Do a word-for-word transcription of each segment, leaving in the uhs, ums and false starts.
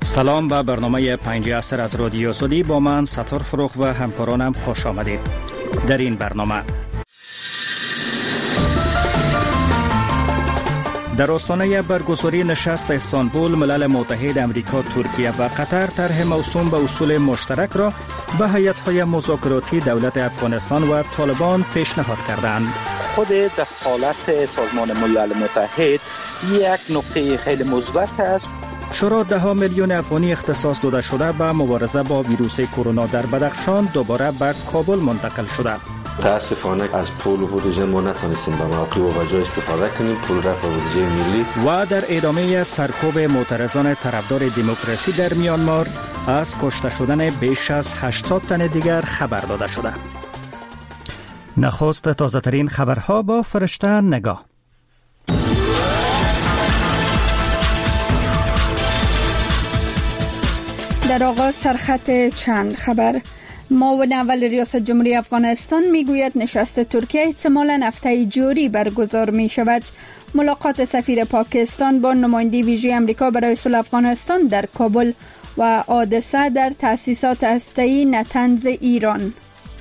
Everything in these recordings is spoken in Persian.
سلام به برنامه پنج عصر از رادیو سودی با من ستار فروخ و همکارانم خوش آمدید. در این برنامه در آستانه برگزاری نشست استانبول، ملل متحد امریکا، ترکیه و قطر طرح موسوم به اصول مشترک را به هیئت‌های مذاکراتی دولت افغانستان و طالبان پیشنهاد کردند. خود دخالت سازمان ملل متحد یک نقطه خیلی مثبت است. شورا ده میلیون افغانی اختصاص داده شده به مبارزه با ویروس کرونا در بدخشان دوباره به کابل منتقل شده. متاسفانه از پول و بودجه ما نتونستیم به موقع و وجه استفاده کنیم. پول رفت به بودجه ملی. و در ادامه سرکوب معترضان طرفدار دموکراسی در میانمار از کشته شدن بیش از هشتاد تن دیگر خبر داده شده. نخست تازه ترین خبرها با فرشته نگاه. در آغاز سرخط چند خبر. معاون اول ریاست جمهوری افغانستان میگوید نشست ترکیه احتمالاً هفته جاری برگزار می شود. ملاقات سفیر پاکستان با نماینده ویژه امریکا برای صلح افغانستان در کابل و حادثه در تأسیسات هسته‌ای نتنز ایران.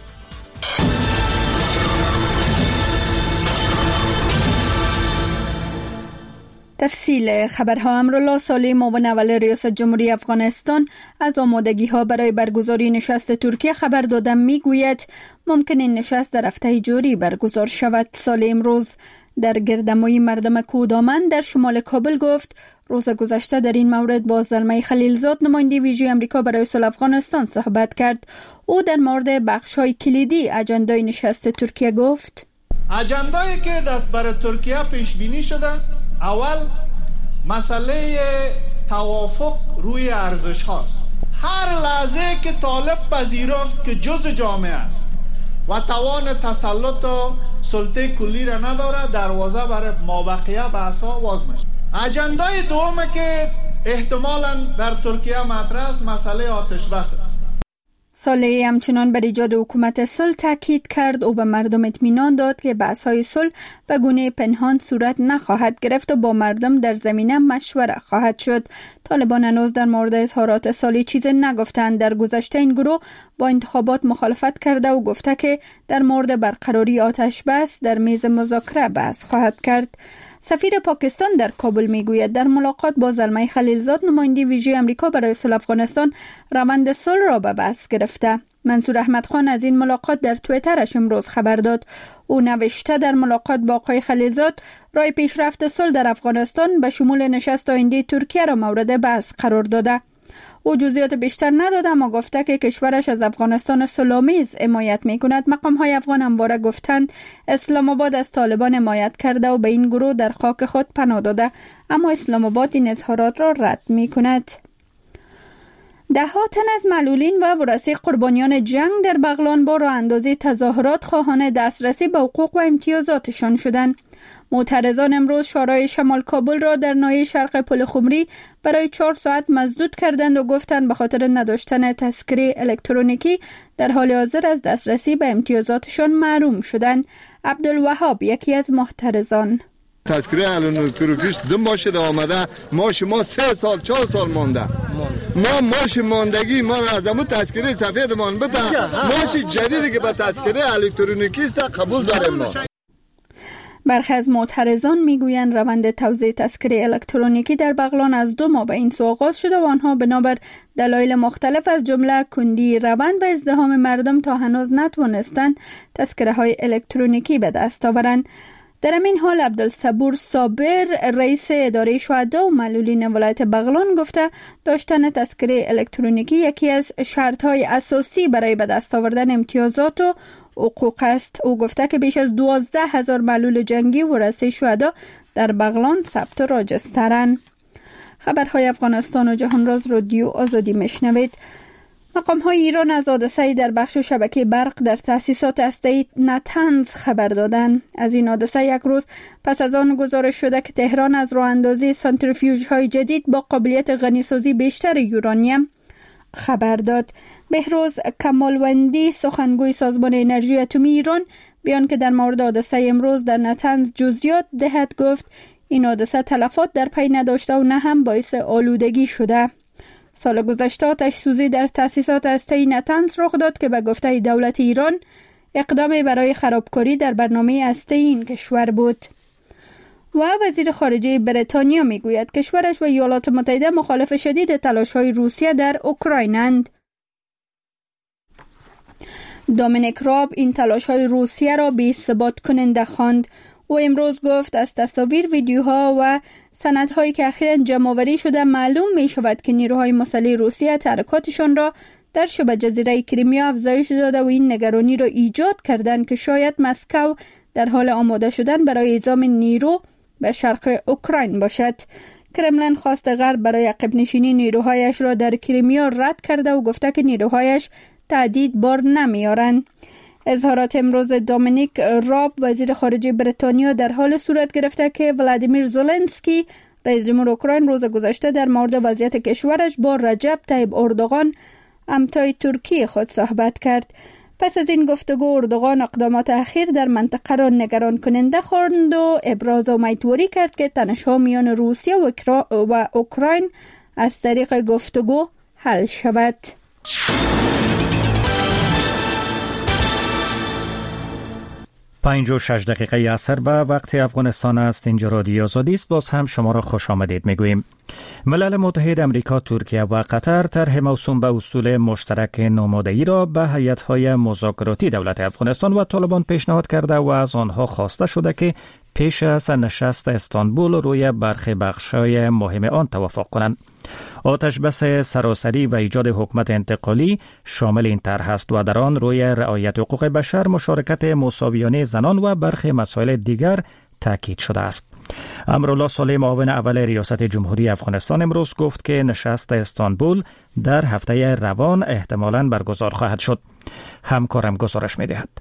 تفصیل خبرها. امروز سالی معاون اول ریاست جمهوری افغانستان از آمادگی ها برای برگزاری نشست ترکیه خبر داده میگوید ممکن این نشست در هفته جاری برگزار شود. سال امروز در گردمایی مردم کودامن در شمال کابل گفت روز گذشته در این مورد با زلمه خلیلزاد نماینده ویژه امریکا برای صلح افغانستان صحبت کرد. او در مورد بخش‌های کلیدی اجندای نشست ترکیه گفت اجندایی که برای ترکیه پیش بینی شده، اول مسئله توافق روی ارزش هاست. هر لحظه که طالب پذیرفت که جزء جامعه است و توان تسلط و سلطه کلی را نداره، دروازه برای مابقیه بحثا باز میشه. اجندای دومه که احتمالاً در ترکیه مطرح است مسئله آتش بس است. صالحی همچنان بر ایجاد حکومت صلح تاکید کرد و به مردم اطمینان داد که بحث‌های صلح به گونه پنهان صورت نخواهد گرفت و با مردم در زمینه مشوره خواهد شد. طالبان هنوز در مورد اظهارات صالحی چیزی نگفتند. در گذشته این گروه با انتخابات مخالفت کرده و گفته که در مورد برقراری آتش بس در میز مذاکره بحث خواهد کرد. سفیر پاکستان در کابل میگوید در ملاقات با زلمه خلیلزاد نماینده ویژه امریکا برای صلح افغانستان روند صلح را به بحث گرفته. منصور احمد خان از این ملاقات در توییترش امروز خبر داد. او نوشته در ملاقات با آقای خلیلزاد راه پیشرفت صلح در افغانستان به شمول نشست آینده ترکیه را مورد بحث قرار داده. او جزئیات بیشتر نداده اما گفته که کشورش از افغانستان صلح‌آمیز حمایت می‌کند. مقام‌های افغان همواره گفتند اسلام آباد از طالبان حمایت کرده و به این گروه در خاک خود پناه داده، اما اسلام آباد این اظهارات را رد می‌کند. ده ها تن از معلولین و ورثه قربانیان جنگ در بغلان با راه اندازی تظاهرات خواهان دسترسی به حقوق و امتیازاتشان شدند. معترضان امروز شورای شمال کابل را در ناحیه شرق پل خمری برای چهار ساعت مسدود کردند و گفتند به خاطر نداشتن تذکره الکترونیکی در حال حاضر از دسترسی به امتیازاتشان محروم شدند. عبدالوهاب یکی از معترضان: تذکره الکترونیکیش دو ماه شده آمده، ماش ما سه سال چهار سال مانده، ما ماش ماندگی ما از همون تذکره سفیدمان بده، ماش جدیدی که به تذکره الکترونیکی است قبول داریم. ما برخی از معترضان میگویند روند توزیع تذکره الکترونیکی در بغلان از دو ماه به این سو آغاز شده و آنها بنابر دلایل مختلف از جمله کندی روند و ازدحام مردم تا هنوز نتوانستند تذکره های الکترونیکی به دست آورند. در این حال عبدالصبور صابر رئیس اداره شهدا و معلولین ولایت بغلان گفته داشتن تذکره الکترونیکی یکی از شرط‌های اساسی برای به دست آوردن امتیازات و حقوق است. او گفته که بیش از دوازده هزار معلول جنگی ورثه شهدا در بغلان ثبت و راجسترند. خبرهای افغانستان و جهان راز رادیو آزادی میشنوید. مقام‌های ایران از حادثه‌ای در بخش شبکه برق در تأسیسات هسته‌ای نتنز خبر دادند. از این حادثه یک روز پس از آن گزارش شده که تهران از راه اندازی سانتریفیوژهای جدید با قابلیت غنیسازی بیشتر یورانیم خبر داد. بهروز کمالوندی سخنگوی سازمان انرژی اتمی ایران بیان که در مورد حادثه امروز در نتنز جزئیات دهد گفت این حادثه تلفات در پی نداشته و نه هم باعث آلودگی شده. سال گذشته آتش سوزی در تأسیسات هسته‌ای نتنز رخ داد که به گفته دولت ایران اقدامی برای خرابکاری در برنامه هسته‌ای این کشور بود. و وزیر خارجه بریتانیا میگوید کشورش و ایالات متحده مخالف شدید تلاش‌های روسیه در اوکراینند. دومینیک راب این تلاش‌های روسیه را بی‌ثبات کننده خواند و امروز گفت از تصاویر، ویدیوها و سندهایی که اخیراً جمع‌آوری شده معلوم می شود که نیروهای مسلح روسیه تحرکاتشان را در شبه جزیره کریمیا افزایش داده و این نگرانی را ایجاد کردند که شاید مسکو در حال آماده شدن برای اعزام نیرو به شرق اوکراین باشد. کرملین خواست غرب برای عقب نشینی نیروهایش را در کریمیا رد کرده و گفته که نیروهایش تهدید بار نمیارند. اظهارات امروز دومینیک راب وزیر خارجه بریتانیا در حال صورت گرفته که ولادیمیر زلنسکی رئیس جمهور اوکراین روز گذشته در مورد وضعیت کشورش با رجب طیب اردوغان همتای ترکیه خود صحبت کرد. پس از این گفتگو اردوغان اقدامات اخیر در منطقه را نگران کننده خواند و ابراز امیدواری کرد که تنش‌ها میان روسیه و اوکراین از طریق گفتگو حل شود. پنج و شش دقیقه عصر به وقت افغانستان است. اینجا رادیو آزادی است. باز هم شما را خوش آمدید میگوییم. ملل متحد امریکا، ترکیه و قطر طرح موسوم به اصول مشترک نماده‌ای را به هیئت‌های مذاکراتی دولت افغانستان و طالبان پیشنهاد کرده و از آنها خواسته شده که پیش از نشست استانبول روی برخی بخش‌های مهم آن توافق کنند. آتش بس سراسری و ایجاد حکومت انتقالی شامل این طرح است و در آن روی رعایت حقوق بشر، مشارکت مساویانه زنان و برخی مسائل دیگر تاکید شده است. امرالله صالح، معاون اول ریاست جمهوری افغانستان، امروز گفت که نشست استانبول در هفته روان احتمالاً برگزار خواهد شد. همکارم گزارش می‌دهد.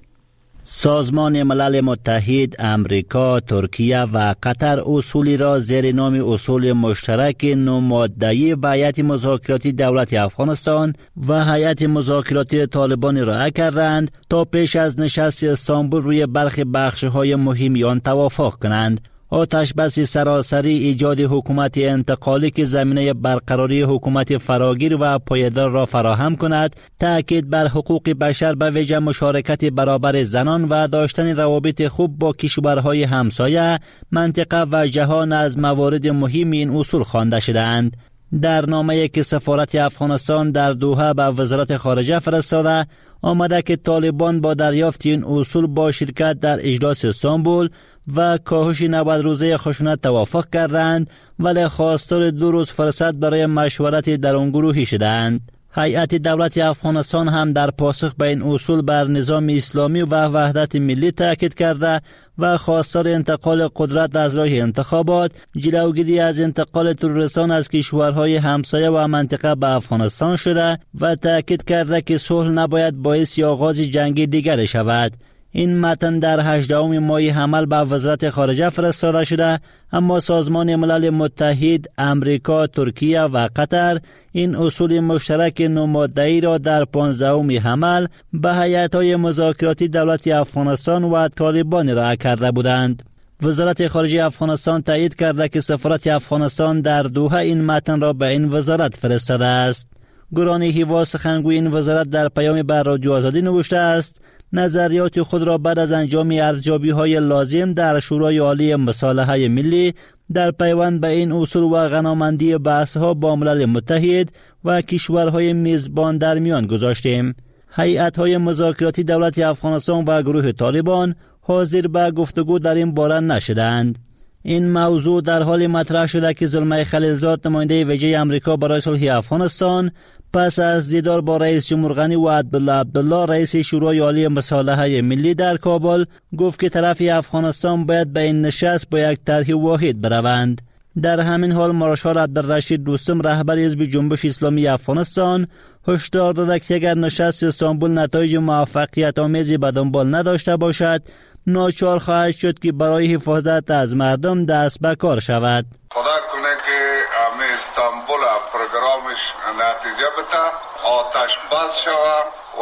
سازمان ملل متحد، امریکا، ترکیه و قطر اصولی را زیر نام اصول مشترک نماده‌ای به هیئت مذاکراتی دولت افغانستان و هیئت مذاکراتی طالبان ارائه کردند تا پیش از نشست استانبول روی برخی بخش‌های مهم آن توافق کنند. آتش بس سراسری ایجاد حکومت انتقالی که زمینه برقراری حکومت فراگیر و پایدار را فراهم کند، تأکید بر حقوق بشر به ویژه مشارکت برابر زنان و داشتن روابط خوب با کشورهای همسایه، منطقه و جهان از موارد مهم این اصول خوانده شدند. در نامه‌ای که سفارت افغانستان در دوحه به وزارت خارجه فرستاده آمده که طالبان با دریافت این اصول با شرکت در اجلاس استانبول و کاهش نود روزه خشونت توافق کردند، ولی خواستار دو روز فرصت برای مشورت درونگروهی شدند. هیئت دولت افغانستان هم در پاسخ به این اصول بر نظام اسلامی و وحدت ملی تاکید کرده و خواستار انتقال قدرت از راه انتخابات، جلوگیری از انتقال تروریستان از کشورهای همسایه و منطقه به افغانستان شده و تاکید کرده که صلح نباید باعث آغاز جنگ دیگر شود. این متن در هجدهم ماه حمل به وزارت خارجه فرستاده شده، اما سازمان ملل متحد، امریکا، ترکیه و قطر این اصول مشترک نماده‌ای را در پانزدهم حمل به هیئت‌های مذاکراتی دولت افغانستان و طالبان ارائه کرده بودند. وزارت خارجه افغانستان تایید کرده که سفارت افغانستان در دوحه این متن را به این وزارت فرستاده است. گرانی هیوا، سخنگوی این وزارت، در پیام بر رادیو آزادی نوشته است نظریات خود را بعد از انجام ارزیابی‌های لازم در شورای عالی مصالحه ملی در پیوند به این اصول و غنامندی بحث‌ها با ملل متحد و کشورهای میزبان در میان گذاشتیم. هیئت‌های مذاکراتی دولت افغانستان و گروه طالبان حاضر به گفتگو در این باره نشدند. این موضوع در حال مطرح شده که زلمه خلیلزاد، نماینده ویژه امریکا برای صلح افغانستان، پس از دیدار با رئیس جمهور غنی و عبدالله عبدالله، رئیس شورای عالی مصالحه ملی در کابل، گفت که طرف افغانستان باید به این نشست با یک طرح واحد بروند. در همین حال مارشال عبدالرشید دوستم، رهبر حزب جنبش اسلامی افغانستان، هشدار داده که اگر نشست استانبول نتایج موفقیت آمیزی به دنبال نداشته باشد، ناچار خواهد شد که برای حفاظت از مردم دست به کار شود. خدا کنه که همه استانبول پروگرامش نتیجه بده، آتش بس شود و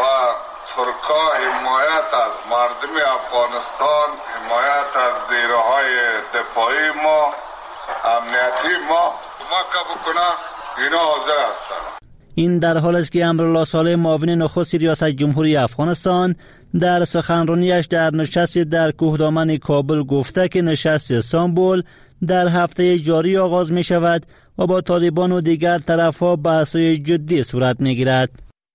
ترکا حمایت از مردم افغانستان، حمایت از نیروهای دفاعی ما، امنیتی ما کمک بکنه، اینا حاضر هستند. این در حال است که امرالله صالح معاون نخست ریاست جمهوری افغانستان در سخنرانیش در نشست در کوهدامن کابل گفته که نشست استانبول در هفته جاری آغاز می شود و با طالبان و دیگر طرف‌ها بحث‌های جدی صورت می گیرد.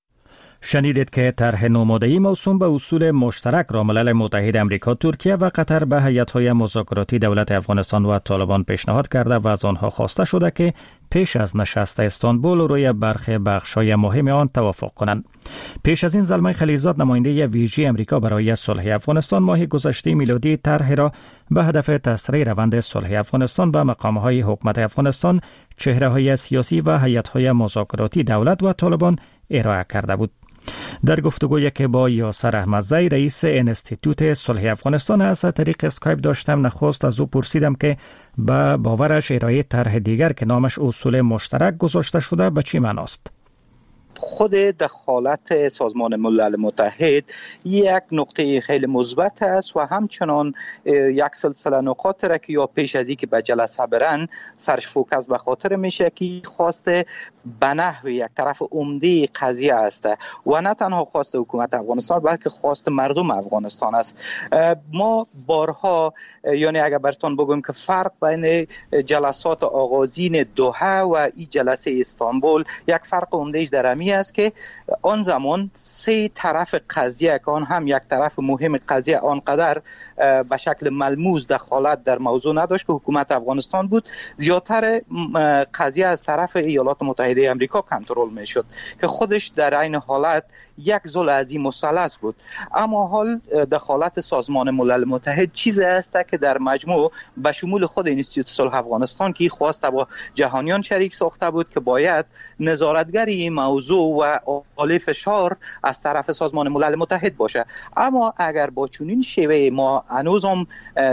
شنیدید که طرح نوماده‌ای موسوم به اصول مشترک را ملل متحد امریکا، ترکیه و قطر به هیئت‌های مذاکراتی دولت افغانستان و طالبان پیشنهاد کرده و از آنها خواسته شده که پیش از نشست استانبول روی برخی بخش‌های مهم آن توافق کنند. پیش از این زلمه خلیلزاد نماینده ویژه امریکا برای صلح افغانستان ماه گذشته میلادی طرح را به هدف تسریع روند صلح افغانستان به مقام‌های حکومت افغانستان، چهره‌های سیاسی و هیئت‌های مذاکراتی دولت و طالبان ارائه کرده بود. در گفتگویی که با یاسر احمدزی رئیس انستیتوت صلح افغانستان از طریق اسکایپ داشتم، نخست از او پرسیدم که به باورش ارائه طرح دیگر که نامش اصول مشترک گذاشته شده به چی معناست؟ خود دخالت سازمان ملل متحد یک نقطه خیلی مثبت است و همچنان یک سلسله نکات را که یا پیش از اینکه به جلسه برن سرش فوکس به خاطر میشه که خواست به نحو یک طرف عمده قضیه است و نه تنها خواست حکومت افغانستان بلکه خواست مردم افغانستان است. ما بارها، یعنی اگر براتون بگم که فرق بین جلسات آغازین دوحه و این جلسه استانبول، یک فرق عمده‌اش در همین است که آن زمان سه طرف قضیه که آن هم یک طرف مهم قضیه آنقدر به شکل ملموس دخالت در موضوع نداشت که حکومت افغانستان بود، زیادتر قضیه از طرف ایالات متحده امریکا کنترل میشد که خودش در عین حالت یک ذل عظیم مثلث بود. اما حال دخالت سازمان ملل متحد چیزی است که در مجموع به شمول خود انستیتوت صلح افغانستان که خواسته با جهانیان شریک ساخته بود که باید نظارتگری این موضوع و آل فشار از طرف سازمان ملل متحد باشه. اما اگر با چنین شیوه ما هنوز هم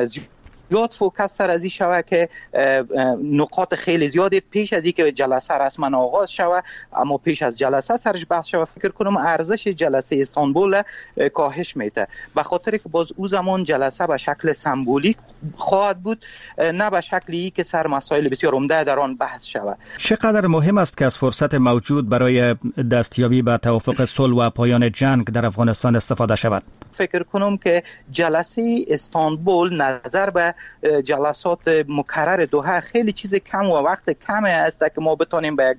زیاد فوکس سر از این شوه که نقاط خیلی زیاده پیش از اینکه جلسه رسما آغاز شوه، اما پیش از جلسه سرش بحث شوه، فکر کنم ارزش جلسه استانبول کاهش میده، به خاطر که باز او زمان جلسه به شکل سمبولیک خواهد بود، نه به شکلی که سر مسائل بسیار عمده در آن بحث شوه. چقدر مهم است که از فرصت موجود برای دستیابی به توافق صلح و پایان جنگ در افغانستان استفاده شود؟ فکر کنم که جلسه استانبول نظر به جلسات مکرر دوحه خیلی چیز کم و وقت کم است که ما بتونیم به یک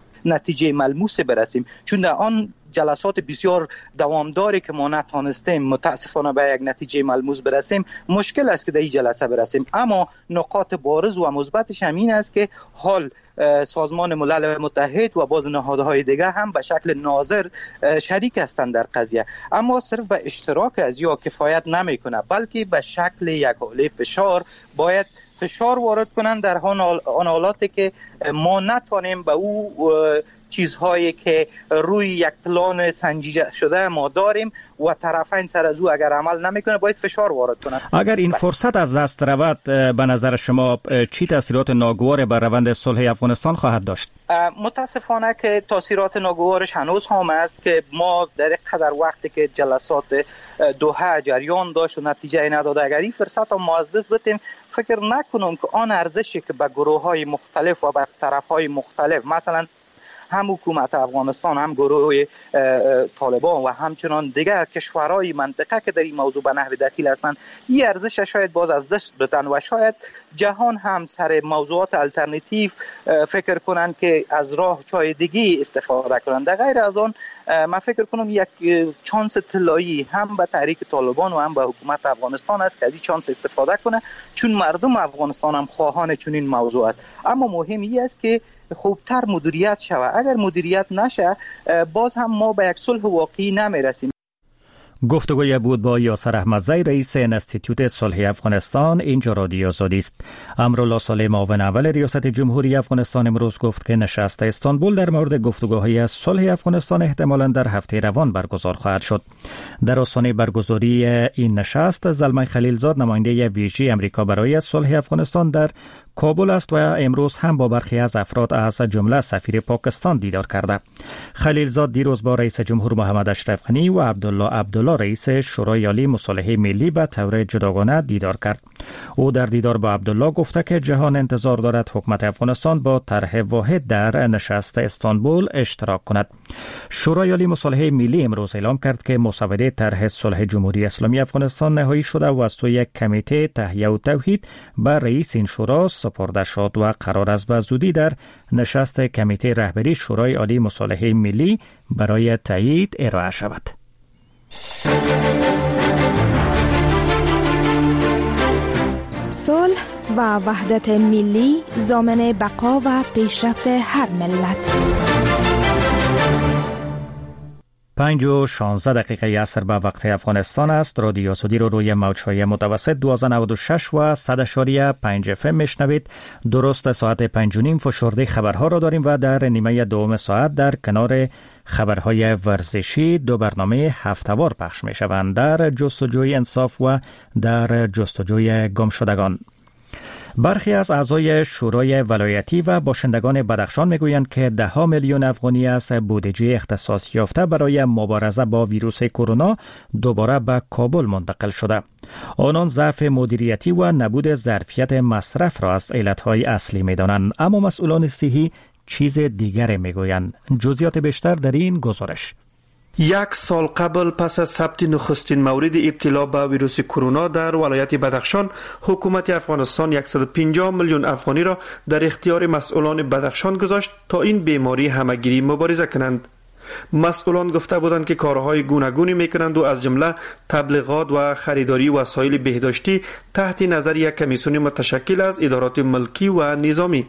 نتیجه ملموس برسیم، چون در آن جلسات بسیار دوامداری که ما نتانستیم متاسفانه به یک نتیجه ملموس برسیم، مشکل است که در این جلسه برسیم. اما نکات بارز و مثبتش همین است که حال سازمان ملل متحد و باز نهادهای دیگه هم به شکل ناظر شریک هستند در قضیه، اما صرف به اشتراک از یا کفایت نمیکنه، بلکه به شکل یک حاله فشار باید فشار وارد کنند در آن حالاتی که ما نتونیم به او چیزهایی که روی یک پلان سنجیده شده ما داریم و طرفین سر از او اگر عمل نمیکنه باید فشار وارد کنند. اگر این فرصت از دست رود، به نظر شما چی تاثیرات ناگوار بر روند صلح افغانستان خواهد داشت؟ متاسفانه که تاثیرات ناگوارش هنوز هم است که ما در قدر وقتی که جلسات دوحه جریان داشت و نتیجه نداد، اگر این فرصت ما از دست بدیم، فکر نکنم که آن ارزشی که به گروه‌های مختلف و به طرف‌های مختلف، مثلا هم حکومت افغانستان، هم گروه طالبان و همچنان دیگر کشورهای منطقه که در این موضوع به نحو دخیل هستند، این ارزش شاید باز از دست بدن و شاید جهان هم سر موضوعات الटरनेटिव فکر کنند که از راه چای دیگی استفاده کنند. در غیر از آن من فکر کنم یک چانس طلایی هم به تحریک طالبان و هم به حکومت افغانستان است که از این چانس استفاده کنه، چون مردم افغانستان هم خواهان چنین موضوعات. اما مهم این است که خوبتر مدیریت شود. اگر مدیریت نشه باز هم ما به یک صلح واقعی نمیرسیم. گفتگوی بود با یاسر احمدزی رئیس انستیتوت صلح افغانستان. اینجا رادیو آزادی است. امرالله صالح معاون اول ریاست جمهوری افغانستان امروز گفت که نشست استانبول در مورد گفتگوهای صلح افغانستان احتمالاً در هفته روان برگزار خواهد شد. در آستانه برگزاری این نشست، زلمه خلیلزاد نماینده ویژه امریکا برای صلح افغانستان در کابل است و امروز هم با برخی از افراد از جمله سفیر پاکستان دیدار کرده. خلیلزاد دیروز با رئیس جمهور محمد اشرف غنی و عبدالله عبدالله رئیس شورای عالی مصالحه ملی به طور جداگانه دیدار کرد. او در دیدار با عبدالله گفته که جهان انتظار دارد حکومت افغانستان با طرح واحد در نشست استانبول اشتراک کند. شورای عالی مصالحه ملی امروز اعلام کرد که مسوده طرح صلح جمهوری اسلامی افغانستان نهایی شده و از سوی کمیته تهیه و توحید به رئیس این شورا سپرده شد و قرار است به زودی در نشست کمیته رهبری شورای عالی مصالحه ملی برای تایید ارائه شود. صلح و وحدت ملی ضامن بقا و پیشرفت هر ملت. پنج و شانزده دقیقه عصر به وقت افغانستان است. رادیو آزادی رو روی موج‌های متوسط دویست و نود و شش و صد اشاریه پنج اف ام میشنوید. درست ساعت پنج و نیم فشرده خبرها را داریم و در نیمه دوم ساعت در کنار خبرهای ورزشی دو برنامه هفته‌وار پخش می شوند، در جستجوی انصاف و در جستجوی گمشدگان. برخی از اعضای شورای ولایتی و باشندگان بدخشان میگویند که ده ها میلیون افغانی از بودجه اختصاص یافته برای مبارزه با ویروس کرونا دوباره به کابل منتقل شده. آنان ضعف مدیریتی و نبود ظرفیت مصرف را از علتهای اصلی میدانند، اما مسئولان صحی چیز دیگر میگویند. جزئیات بیشتر در این گزارش. یک سال قبل پس از ثبت نخستین مورد ابتلا به ویروس کرونا در ولایت بدخشان، حکومت افغانستان صد و پنجاه میلیون افغانی را در اختیار مسئولان بدخشان گذاشت تا این بیماری همگیری مبارزه کنند. مسئولان گفته بودند که کارهای گوناگونی میکنند و از جمله تبلیغات و خریداری وسایل بهداشتی تحت نظر یک کمیسیون متشکل از ادارات ملکی و نظامی.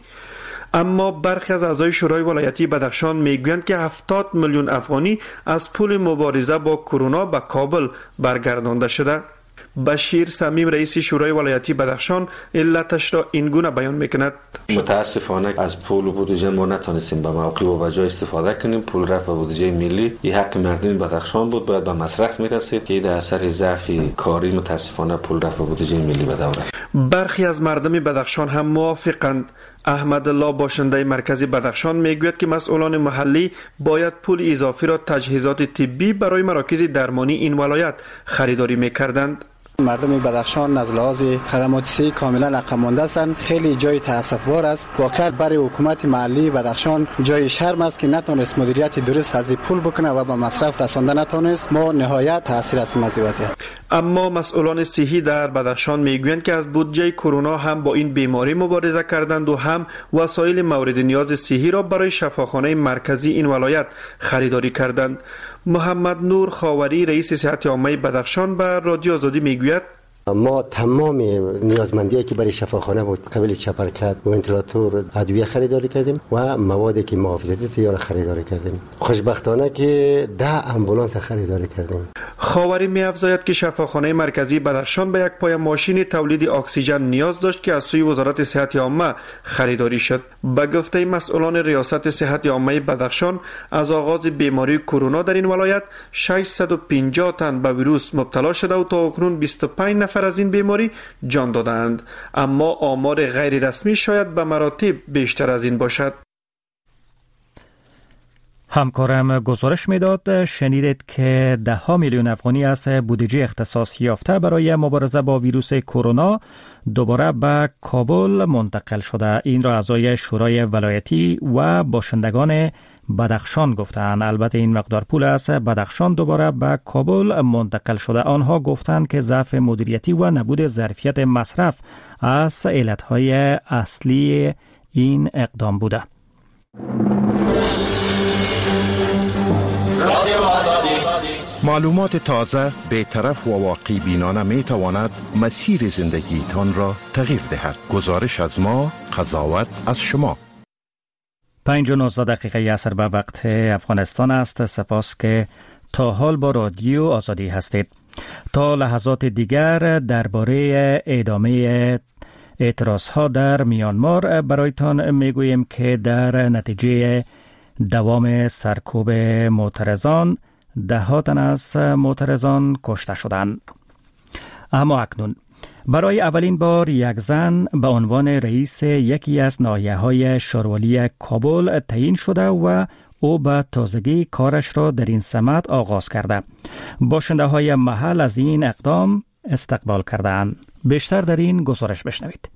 اما برخی از اعضای شورای ولایتی بدخشان میگویند که هفتاد میلیون افغانی از پول مبارزه با کرونا به کابل برگردانده شده. بشیر سمیم رئیس شورای ولایتی بدخشان علتش را این گونه بیان میکند. متاسفانه از پول و بودجه ما نتونستیم به موقع و وجای استفاده کنیم. پول رفت به بودجه ملی، این حق مردم بدخشان بود، باید به مصرف میرسید که در اثر ضعف کاری متاسفانه پول رفت به بودجه ملی به دوره. برخی از مردم بدخشان هم موافقند. احمد الله باشنده مرکزی بدخشان میگوید که مسئولان محلی باید پول اضافی را تجهیزات طبی برای مراکز درمانی این ولایت خریداری میکردند. مردم بدخشان از لحاظ خدمات صحی کاملا عقب مانده هستند. خیلی جای تاسف‌بار است. واقعا برای حکومت محلی بدخشان جای شرم است که نتونست مدیریت درست از پول بکنه و به مصرف رسانده نتونست. ما نهایت تاثیر هستیم از این وضعیت. اما مسئولان صحی در بدخشان میگویند که از بودجه کرونا هم با این بیماری مبارزه کردند و هم وسایل مورد نیاز صحی را برای شفاخانه مرکزی این ولایت خریداری کردند. محمد نور خاوری رئیس صحت عامه بدخشان به رادیو آزادی میگوید ما تمام نیازمندیایی که برای شفاخانه بود قبل چپرکت، ونتیلاتور، ادویه خریداری کردیم و موادی که محافظتی سیاره خریداری کردیم. خوشبختانه که ده امبولانس خریداری کردیم. خاوری می‌افزاید که شفاخانه مرکزی بدخشان به یک پای ماشین تولید اکسیژن نیاز داشت که از سوی وزارت صحت عامه خریداری شد. به گفته مسئولان ریاست صحت عامه بدخشان، از آغاز بیماری کرونا در این ولایت ششصد و پنجاه تن به ویروس مبتلا شده و تا اکنون بیست و پنج نفر از این بیماری جان دادند، اما آمار غیر رسمی شاید به مراتب بیشتر از این باشد. همکارم گزارش میداد شنیدید که ده ها میلیون افغانی از بودجه اختصاص یافته برای مبارزه با ویروس کرونا دوباره به کابل منتقل شده. این را اعضای شورای ولایتی و باشندگان بدخشان گفتند. البته این مقدار پول از بدخشان دوباره به کابل منتقل شده. آنها گفتند که ضعف مدیریتی و نبود ظرفیت مصرف از علتهای اصلی این اقدام بوده. معلومات تازه، بی‌طرف و واقعی بینانه می تواند مسیر زندگی تان را تغییر دهد. گزارش از ما، قضاوت از شما. پنج و نوزده دقیقه عصر به وقت افغانستان است. سپاس که تا حال با رادیو آزادی هستید. تا لحظات دیگر درباره ادامه اعتراضها در میانمار برایتان میگوییم که در نتیجه دوام سرکوب معترضان ده ها تن از معترضان کشته شدند. اما اکنون برای اولین بار یک زن به عنوان رئیس یکی از ناحیه‌های شاروالی کابل تعیین شده و او به تازگی کارش را در این سمت آغاز کرده. باشنده های محل از این اقدام استقبال کردند. بیشتر در این گزارش بشنوید.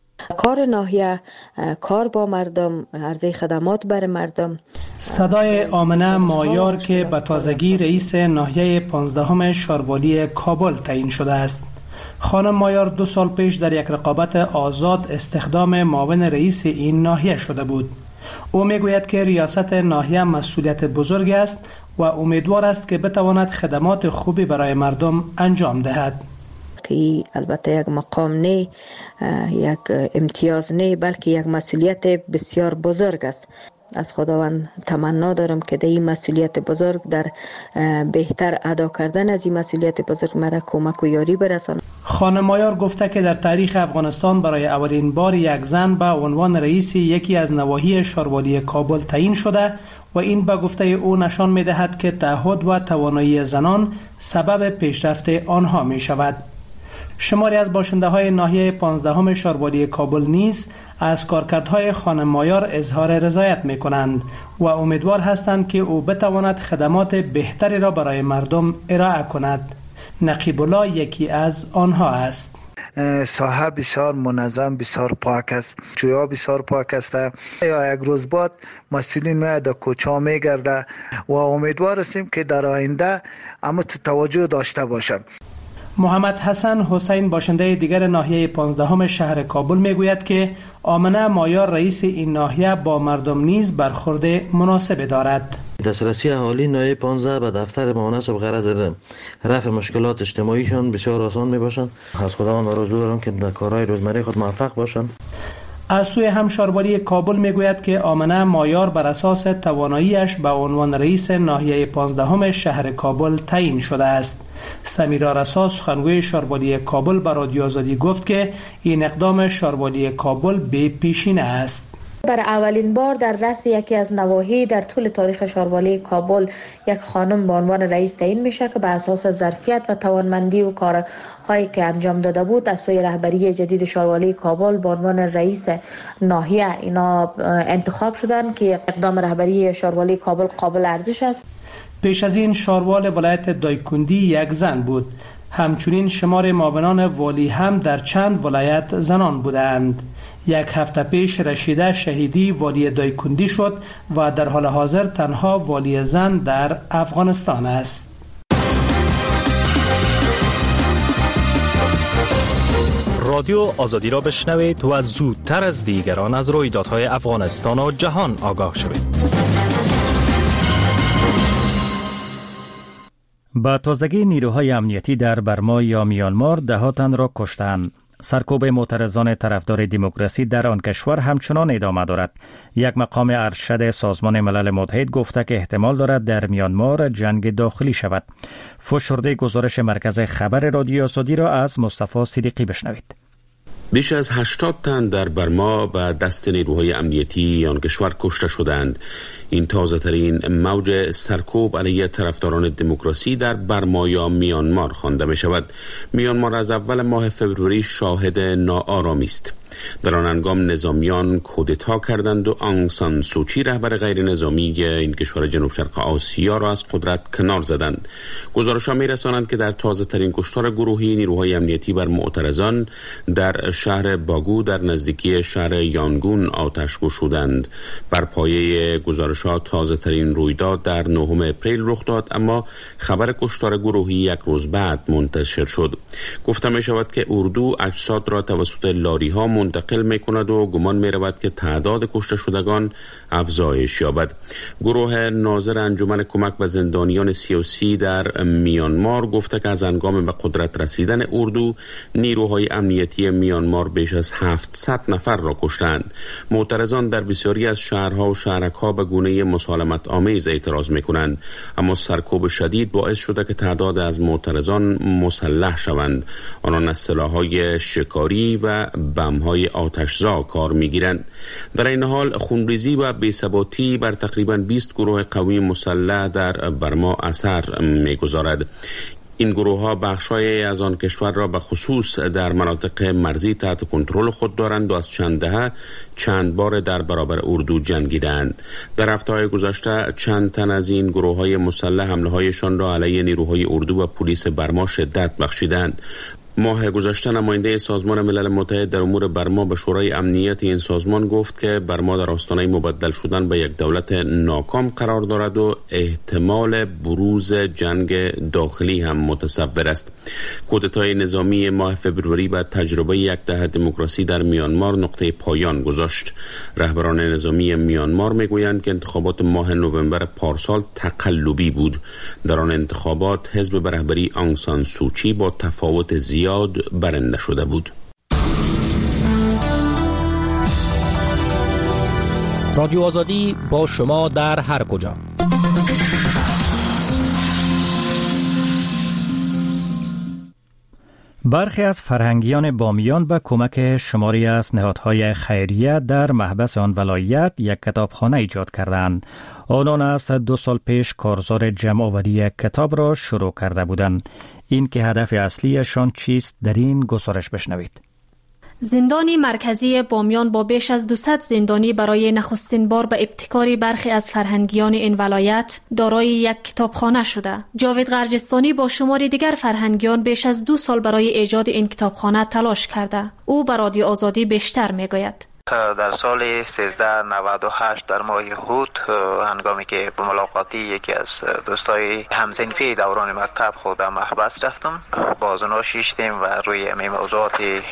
کار ناحیه، کار با مردم، عرضه خدمات بر مردم. صدای آمنه مایار که به تازگی رئیس ناحیه پانزدهم شاروالی کابل تعیین شده است. خانم مایار دو سال پیش در یک رقابت آزاد استخدام معاون رئیس این ناحیه شده بود. او میگوید که ریاست ناحیه مسئولیت بزرگ است و امیدوار است که بتواند خدمات خوبی برای مردم انجام دهد. که البته یک مقام نه، یک امتیاز نه، بلکه یک مسئولیت بسیار بزرگ است. از خداوند تمنا دارم که در این مسئولیت بزرگ در بهتر ادا کردن از این مسئولیت بزرگ مرا کمک و یاری برساند. خانم مایار گفته که در تاریخ افغانستان برای اولین بار یک زن به عنوان رئیس یکی از نواحی شاروالی کابل تعیین شده و این به گفته او نشان می دهد که تعهد و توانایی زنان سبب پیشرفت آنها می شود. شماری از باشنده های ناحیه پانزدهم شاروالی کابل نیز از کارکردهای خانم مایار اظهار رضایت می کنند و امیدوار هستند که او بتواند خدمات بهتری را برای مردم ارائه کند. نقیب الله یکی از آنها است. ساحه بسیار منظم، بسیار پاک است، جویا بسیار پاک است. یا یک روز بعد مسئولین میاد در کوچه ها میگرده و امیدوار هستیم که در آینده اما توجه داشته باشند. محمد حسن حسین باشنده دیگر ناحیه پانزدهم شهر کابل میگوید که آمنه مایار رئیس این ناحیه با مردم نیز برخورد مناسب دارد. دسترسی اهالی ناحیه پانزده به دفتر معاونت و غرض رفع مشکلات اجتماعیشان بسیار آسان می باشند. از خداوند آرزو دارم که در کارهای روزمره خود موفق باشند. از سوی هم شاروالی کابل میگوید که آمنه مایار بر اساس تواناییش به عنوان رئیس ناحیه پانزدهم شهر کابل تعیین شده است. سمیرا رسا سخنگوی شاروالی کابل به رادیو آزادی گفت که این اقدام شاروالی کابل به پیشینه است. برای اولین بار در رأس یکی از نواحی در طول تاریخ شاروالی کابل یک خانم به عنوان رئیس تعیین میشه که به اساس ظرفیت و توانمندی و کارهایی که انجام داده بود از سوی رهبری جدید شاروالی کابل به عنوان رئیس ناحیه اینا انتخاب شدن که اقدام رهبری شاروالی کابل قابل ارزش است. پیش از این شاروال ولایت دایکندی یک زن بود. همچنین شمار معاونان والی هم در چند ولایت زنان بودند. یک هفته پیش رشیده شهیدی والی دایکندی شد و در حال حاضر تنها والی زن در افغانستان است. رادیو آزادی را بشنوید و زودتر از دیگران از رویدادهای افغانستان و جهان آگاه شوید. با تازگی نیروهای امنیتی در برما یا میانمار ده تن را کشتند. سرکوب معترضان طرفدار دموکراسی در آن کشور همچنان ادامه دارد. یک مقام ارشد سازمان ملل متحد گفته که احتمال دارد در میانمار جنگ داخلی شود. فشرده گزارش مرکز خبر رادیو آزادی را از مصطفی صدیقی بشنوید. بیش از هشتاد تن در برما به دست نیروهای امنیتی آن کشور کشته شدند. این تازه ترین موج سرکوب علیه طرفداران دموکراسی در برما یا میانمار خوانده می شود. میانمار از اول ماه فوریه شاهد ناآرامی است. در آن هنگام نظامیان کودتا کردند و آنگ سان سوچی رهبر غیر نظامی این کشور جنوب شرق آسیا را از قدرت کنار زدند. گزارش‌ها می‌رسانند که در تازه ترین کشتار گروهی نیروهای امنیتی بر معترضان در شهر باگو در نزدیکی شهر یانگون آتش گشودند. بر پایه گزارش‌ها تازه ترین رویداد در نهم اپریل رخ داد، اما خبر کشتار گروهی یک روز بعد منتشر شد. گفته می‌شود که اردو اجساد را توسط لاری‌ها منتقل می کند و گمان می رود که تعداد کشته شدگان افزایش یابد. گروه ناظر انجمن کمک به زندانیان سیاسی در میانمار گفته که از هنگام به قدرت رسیدن اردو نیروهای امنیتی میانمار بیش از هفتصد نفر را کشتند. معترضان در بسیاری از شهرها و شهرک‌ها به گونه مسالمت آمیز اعتراض می کنند، اما سرکوب شدید باعث شده که تعداد از معترضان مسلح شوند. آنان از سلاح‌های شکاری و بم‌های آتشزا کار می‌گیرند. در این حال خونریزی و بی‌ثباتی بر تقریباً بیست گروه قومی مسلح در برما اثر می‌گذارد. این گروه ها بخشای از آن کشور را به خصوص در مناطق مرزی تحت کنترل خود دارند و از چند دهه چند بار در برابر اردو جنگیدند. در هفته‌های گذشته چند تن از این گروه های مسلح حمله هایشان را علیه نیروهای اردو و پلیس برما شدت بخشیدند. ماه گذشته نماینده سازمان ملل متحد در امور برما به شورای امنیت این سازمان گفت که برما در آستانه مبدل شدن به یک دولت ناکام قرار دارد و احتمال بروز جنگ داخلی هم متصور است. کودتای نظامی ماه فبروری بعد تجربه یک دهه دموکراسی در میانمار نقطه پایان گذاشت. رهبران نظامی میانمار میگویند که انتخابات ماه نوامبر پارسال تقلبی بود. در آن انتخابات حزب به رهبری آنگ سان سوچی با تفاوت زیاد برنده شده بود. رادیو آزادی با شما در هر کجا. برخی از فرهنگیان بامیان به کمک شماری از نهادهای خیریه در محبس آن ولایت یک کتابخانه ایجاد کردند. آنان از دو سال پیش کارزار جمع‌آوری کتاب را شروع کرده بودند. این که هدف اصلیشان چیست در این گزارش بشنوید. زندان مرکزی بامیان با بیش از دویست زندانی برای نخستین بار به ابتکار برخی از فرهنگیان این ولایت دارای یک کتابخانه شده. جاوید غرجستانی با شماری دیگر فرهنگیان بیش از دو سال برای ایجاد این کتابخانه تلاش کرده. او به رادیو آزادی بیشتر میگوید. در سال سیزده نود و هشت در ماه هود هنگامی که به ملاقاتی یکی از دوستای همصنفی دوران مکتب خود محبس رفتم، باز اونا شیشتیم و روی همین موضوعات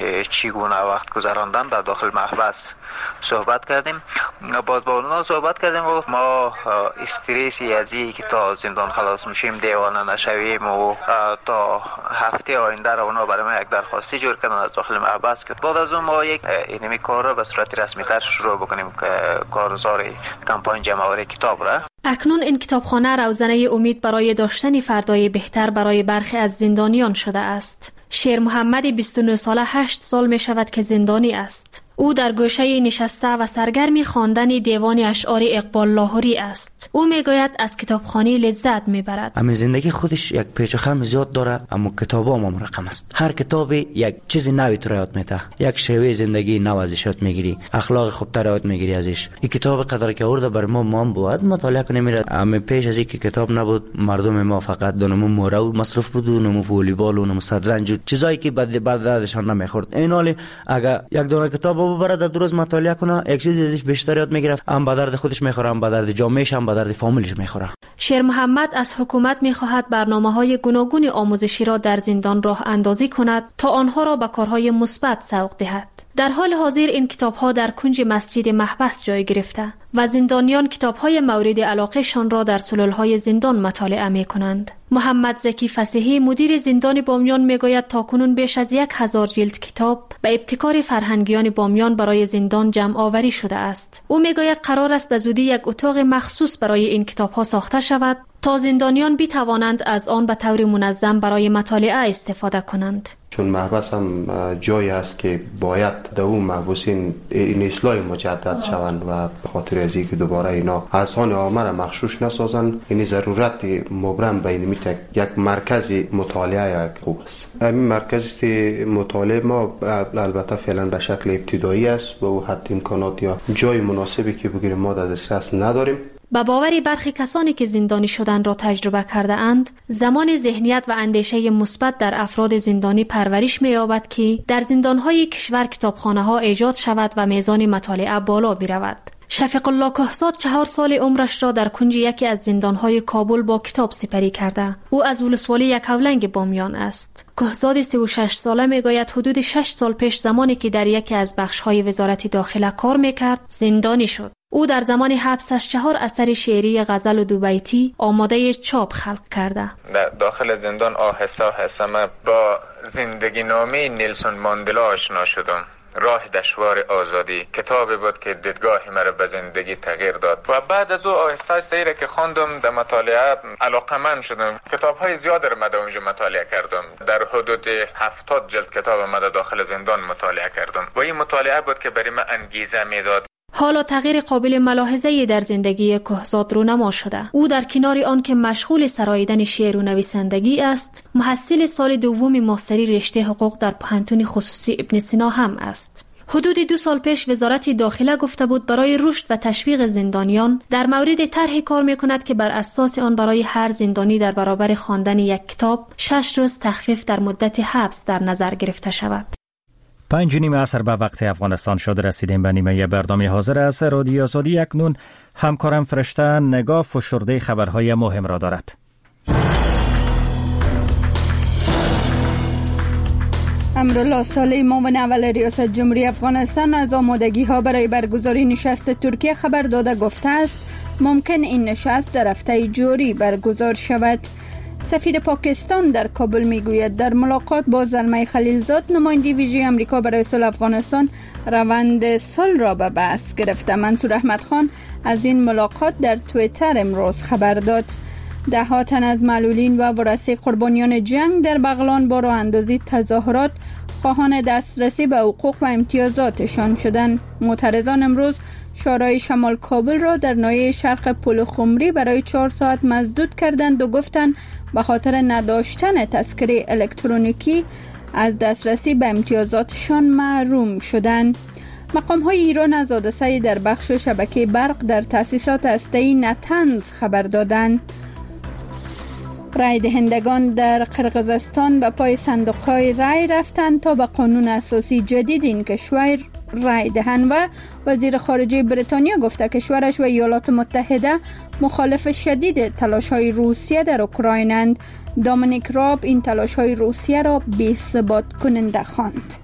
چگونه وقت گذراندن در داخل محبس صحبت کردیم. باز با اونا صحبت کردیم و ما استرسی از این که تا زندان خلاص میشیم دیوانه نشویم و تا هفته آینده رو اونا برای ما یک درخواستی جور کردن از داخل محبس که بعد از اون ما یک اینمی کار رو به صورت رسمی تر شروع بکنیم که کارزار کمپاین جمع‌آوری کتاب را. اکنون این کتابخانه روزنه امید برای داشتن فردای بهتر برای برخی از زندانیان شده است. شیر محمدی بیست و نه ساله هشت سال می شود که زندانی است. او در گوشه نشسته و سرگرم خواندن دیوان اشعار اقبال لاهوری است. او میگوید از کتابخوانی لذت میبرد. اما زندگی خودش یک پیچ و خم زیاد داره، اما کتابا هم رقم است. هر کتاب یک چیز نوی تو یاد میده، یک شیوه زندگی نو ازش یاد میگیری، اخلاق خوبتر یاد میگیری ازش. این کتاب قدر که آورده بر ما ما هم بود مطالعه کنیم. میره اما پیش از اینکه کتاب نبود مردم ما فقط دونمون موره و مصرف بود و نمو والیبال و نمو صدرنج چیزایی که بعد بعد دردشان نمیخورد. این حالی اگر یک دونه کتاب ببره در دو روز مطالعه کنه یک چیزی ازش بیشتر یاد میگیره، هم به درد خودش میخوره، هم به درد جامعهش، هم به درد فامیلش میخوره. شیر محمد از حکومت میخواهد برنامه‌های گوناگون آموزشی را در زندان راه اندازی کند تا آنها را به کارهای مثبت سوق دهد. در حال حاضر این کتاب‌ها در کنج مسجد محبس جای گرفته و زندانیان کتاب‌های مورد علاقه‌شان را در سلول‌های زندان مطالعه می‌کنند. محمد زکی فصیحی مدیر زندان بامیان میگوید تاکنون بیش از یک هزار جلد کتاب به ابتکار فرهنگیان بامیان برای زندان جمع آوری شده است. او میگوید قرار است به زودی یک اتاق مخصوص برای این کتاب‌ها ساخته شود تا زندانیان بتوانند از آن به طور منظم برای مطالعه استفاده کنند. چون محبس هم جایی است که باید در اون محبوسین این اصلاح مجدد شوند و به خاطر از اینکه دوباره اینا اذهان عامه را مغشوش نسازند، این ضرورت مبرم به این میتک یک مرکز مطالعه یک خوب است. همین مرکز مطالعه ما البته فعلا به شکل ابتدایی است و او حتی امکانات یا جای مناسبی که بگیریم ما در دسترس نداریم. با باوری برخی کسانی که زندانی شدن را تجربه کرده اند، زمان ذهنیت و اندیشه مثبت در افراد زندانی پرورش می‌یابد که در زندان‌های کشور کتابخانه‌ها ایجاد شود و میزان مطالعه بالا برود. شفیق الله کهزاد چهار سال عمرش را در کنج یکی از زندان‌های کابل با کتاب سپری کرده. او از ولسوالی یکاولنگ بامیان است. کهزاد سی و شش ساله میگوید حدود شش سال پیش زمانی که در یکی از بخش‌های وزارت داخله کار میکرد، زندانی شد. او در زمان حبسش چهار اثر شعری غزل و دوبیتی آماده چاپ خلق کرده. در داخل زندان آهسته آهسته من با زندگی نامه نیلسون ماندلا آشنا شدم. راه دشوار آزادی کتابی بود که دیدگاهی مرا به زندگی تغییر داد و بعد از او آهسته آهسته که خواندم در مطالعه علاقه‌مند شدم. کتاب‌های زیادی را من اونجا مطالعه کردم. در حدود هفتاد جلد کتاب من داخل زندان مطالعه کردم و این مطالعه بود که برای من انگیزه میداد. حالا تغییر قابل ملاحظه‌ای در زندگی کهزاد رونما شده. او در کنار آن که مشغول سراییدن شعر و نویسندگی است، محصل سال دوم ماستری رشته حقوق در پانتون خصوصی ابن سینا هم است. حدود دو سال پیش وزارت داخله گفته بود برای رشد و تشویق زندانیان در مورد طرحی کار میکند که بر اساس آن برای هر زندانی در برابر خواندن یک کتاب شش روز تخفیف در مدت حبس در نظر گرفته شود. پنج نیم عصر به وقت افغانستان شد. رسیدیم به نیمه برنامه حاضر از رادیو آزادی. اکنون همکارم فرشته نگاه فشرده خبرهای مهم را دارد. امرالله صالح معاون اول ریاست جمهوری افغانستان از آمادگی ها برای برگزاری نشست ترکیه خبر داده گفته است ممکن این نشست در هفته جاری برگزار شود. سفیر پاکستان در کابل میگوید در ملاقات با زلمه خلیلزاد نماینده ویژه آمریکا برای صلح افغانستان روند صلح را به بحث گرفته. منصور احمد خان از این ملاقات در توییتر امروز خبر داد. ده ها تن از معلولین و ورثه قربانیان جنگ در بغلان با راه اندازی تظاهرات خواهان دسترسی به حقوق و امتیازاتشان شدند. معترضان امروز شورای شمال کابل را در ناحیه شرق پل خمری برای چهار ساعت مسدود کردند و گفتند به خاطر نداشتن تذکره الکترونیکی از دسترسی به امتیازاتشان محروم شدند. مقام‌های ایران از حادثه در بخش شبکه برق در تأسیسات هسته‌ای نتنز خبر دادند. رای دهندگان در قرقیزستان به پای صندوق‌های رای رفتند تا به قانون اساسی جدید این کشور رای دهند و وزیر خارجه بریتانیا گفته کشورش و ایالات متحده مخالف شدید تلاش‌های روسیه در اوکراینند. دامینیک راب این تلاش‌های روسیه را بی‌ثبات کننده خواند.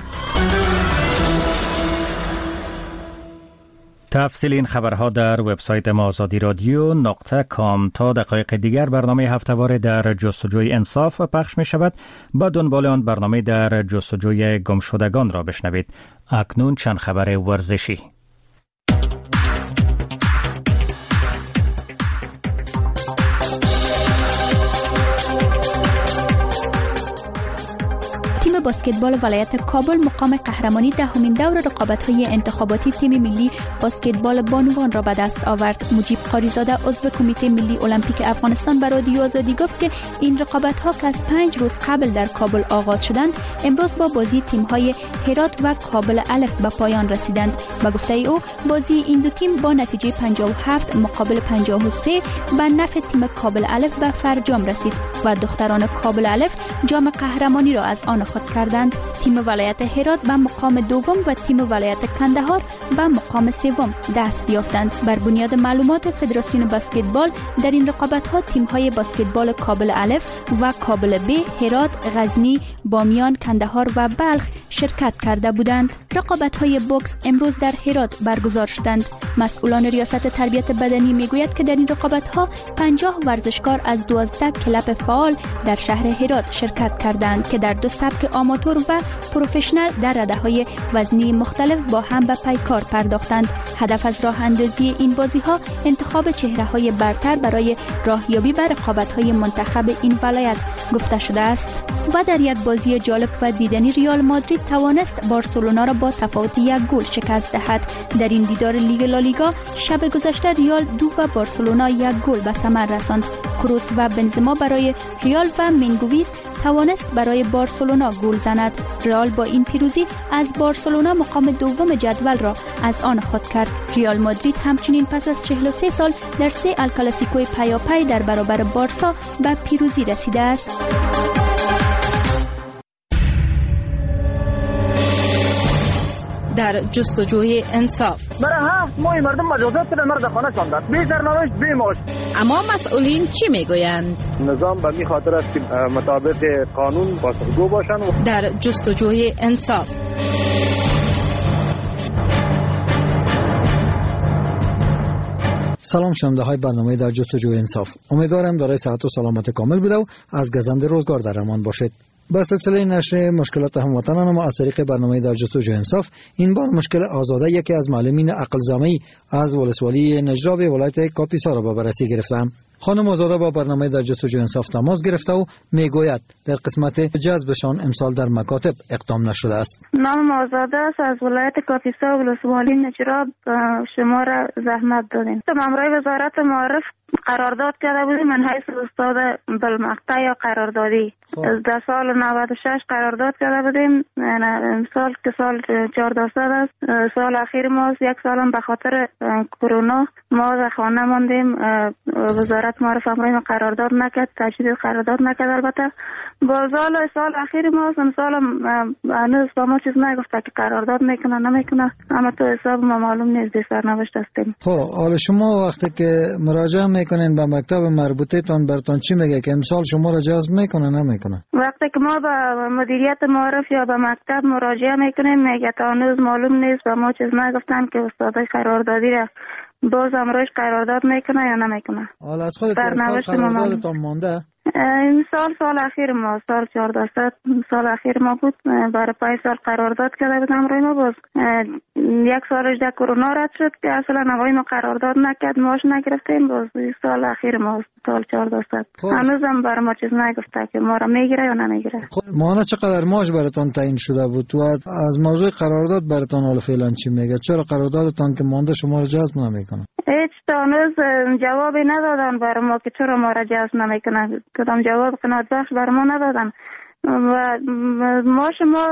تفصیل این خبرها در وبسایت ما آزادی رادیو نقطه کام. تا دقایق دیگر برنامه هفته‌واره در جستجوی انصاف پخش می شود. با دنبال آن برنامه در جستجوی گمشدگان را بشنوید. اکنون چند خبر ورزشی. باسکتبال ولایت کابل مقام قهرمانی دهمین دور رقابت‌های انتخاباتی تیم ملی باسکتبال بانوان را به دست آورد. مجیب قاریزاده عضو کمیته ملی المپیک افغانستان به رادیو آزادی گفت که این رقابت‌ها که از پنج روز قبل در کابل آغاز شدند امروز با بازی تیم‌های هرات و کابل الف به پایان رسیدند. به گفته او بازی این دو تیم با نتیجه پنجاه و هفت مقابل پنجاه و سه به نفع تیم کابل الف به فرجام رسید و دختران کابل الف جام قهرمانی را از آن خود کردند. تیم ولایت هرات به مقام دوم و تیم ولایت کندهار به مقام سوم دست یافتند. بر بنیاد معلومات فدراسیون بسکتبال در این رقابت‌ها تیم‌های بسکتبال کابل الف و کابل ب، هرات، غزنی، بامیان، کندهار و بلخ شرکت کرده بودند. رقابت‌های بوکس امروز در هرات برگزار شدند. مسئولان ریاست تربیت بدنی میگوید که در این رقابت‌ها پنجاه ورزشکار از دوازده کلب فعال در شهر هرات شرکت کردند که در دو سبک آماتور و پروفشنال در رده‌های وزنی مختلف با هم به پیکار پرداختند. هدف از راه اندازی این بازی‌ها انتخاب چهره‌های برتر برای راهیابی به رقابت‌های منتخب این ولایت گفته شده است. و در یک بازی جالب و دیدنی ریال مادرید توانست بارسلونا را با تفاوت یک گل شکست دهد. در این دیدار لیگ لالیگا شب گذشته ریال دو و بارسلونا یک گل به ثمر رساند. کروس و بنزما برای ریال و مینگویز توانست برای بارسلونا گل زند. ریال با این پیروزی از بارسلونا مقام دوم جدول را از آن خود کرد. ریال مادرید همچنین پس از چهل و سه سال در سه الکلاسیکوی پیاپی در برابر بارسا به پیروزی رسیده است. در جستجوی انصاف برای هفت ماه مردم مجازات در مرد خانه شاندند، بی سرنوشت بی معاش. اما مسئولین چی میگویند؟ نظام به می خاطر است که مطابق قانون پاسخگو باشند. در جستجوی انصاف سلام شنونده های برنامه در جستجوی انصاف. امیدوارم دارای صحت و سلامت کامل بوده و از گزند روزگار در امان باشید. با سلسله نشر مشکلات هموطنان ما از طریق برنامه در جستجوی انصاف این بار مشکل آزاده یکی از معلمین عقل زامی از ولسوالی نجراب ولایت کاپیسا را به بررسی گرفتم. خانم آزاده با برنامه در جستجوی انصاف تماس گرفته و میگوید در قسمت جذبشان امسال در مکاتب اقدام نشده است. نام آزاده است، از ولایت کاپیسا ولسوالی نجراب شما را زحمت دادیم. مامورای وزارت معارف قرارداد کرده بودیم من حیث استاد بالمقطع یا قراردادی. در سال نود و شش قرارداد کرده بودیم. سال که سال چهارده است، سال اخیر ما یک سالم به خاطر کرونا ما در خانه ماندیم. وزارت ما را فهمید قرارداد نکرد، تجدید قرارداد نکرد. البته با سال سال اخیر ما سال هنوز با ما چیز نگفته که قرارداد میکنه نمیکنه، اما تو حساب ما معلوم نیست، سرنوشت هستیم. خب حالا شما وقتی که مراجعه میکنین به مکتب مربوطه تان برتون چی میگه که امسال شما را جذب میکنه نمیکنه؟ وقتی که ما به مدیریت معارف یا به مکتب مراجعه میکنیم میگه تا هنوز معلوم نیست، به ما چیز نگفتن که استادای قراردادی را باز امروز قرارداد میکنه یا نمیکنه. حالا از خودت قراردادتان مانده؟ این سال سال اخیر ما سال چهارده سال اخیر ما بود، برای پای سال قرارداد کرده بودم روی ما. باز یک سالش در کرونا رد شد که اصلا نوای ما قرارداد نکرد، ماش نگرفتیم. باز سال اخیر ما سال چهارده هنوز هم برای ما چیز نگفته که ما را میگیره یا نمیگیره. خب ماهانه چقدر ماش براتان تعیین شده بود و از موضوع قرارداد براتان حالا فعلا چی میگه؟ چرا قراردادتان که مانده شما را جذب نمیکنه؟ هیچ تا هنوز جوابی ندادن برای ما که چرا ما را جذب نمیکنه. کدام جواب قناعت بخش برای ما ندادن و ماش ما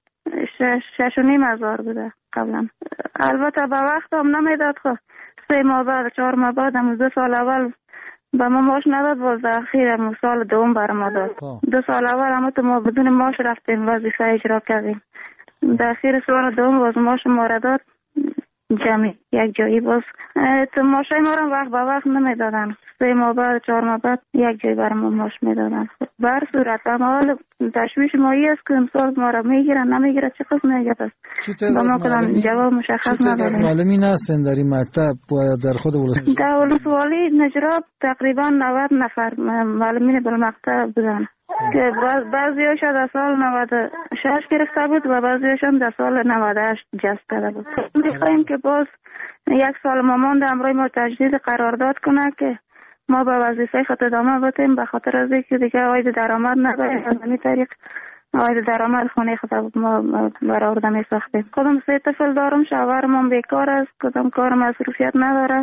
شش, شش و نیم هزار بوده قبلا. البته به وقت هم نمیداد. خب سه ماه بعد چهار ماه بعد هم دو سال اول به ما ماش نداد، باز اخیر هم سال دوم برای ما داد. دو سال اول هم تو ما بدون ماش رفتیم وظیفه اجرا کردیم. در اخیر سال دوم باز ماش ما را داد جمعی یک جایی. باز تو ماشای ما را وقت به وقت نمیدادن، سه ماه بعد چهار ماه بعد یک جایی برای ما ماش میدادن. بر صورت اما حال تشویش مایی است که امسال ما را میگیرن نمیگیرن چه قسم میگرد است با ما کدام جواب مشخص نداریم. معلمین هستن در این مکتب و در خود ولسوالی؟ در ولسوالی نجراب تقریبا نود نفر معلمین بالمقطع بودن که بعضیاش در سال نود و شش گرفته بود و بعضیاش هم در سال نود و هشت جذب کرده بود. میخوایم که باز یک سال ما مانده امروز ما تجدید قرارداد کنه که ما به وظیفه خود ادامه بدیم، به خاطر از اینکه دیگه عاید درآمد نداریم. از این طریق عاید درآمد خانه خود ما برآورده می ساختیم. خودم سه طفل دارم، شوهرم هم بیکار است، کدام کار مصروفیت نداره،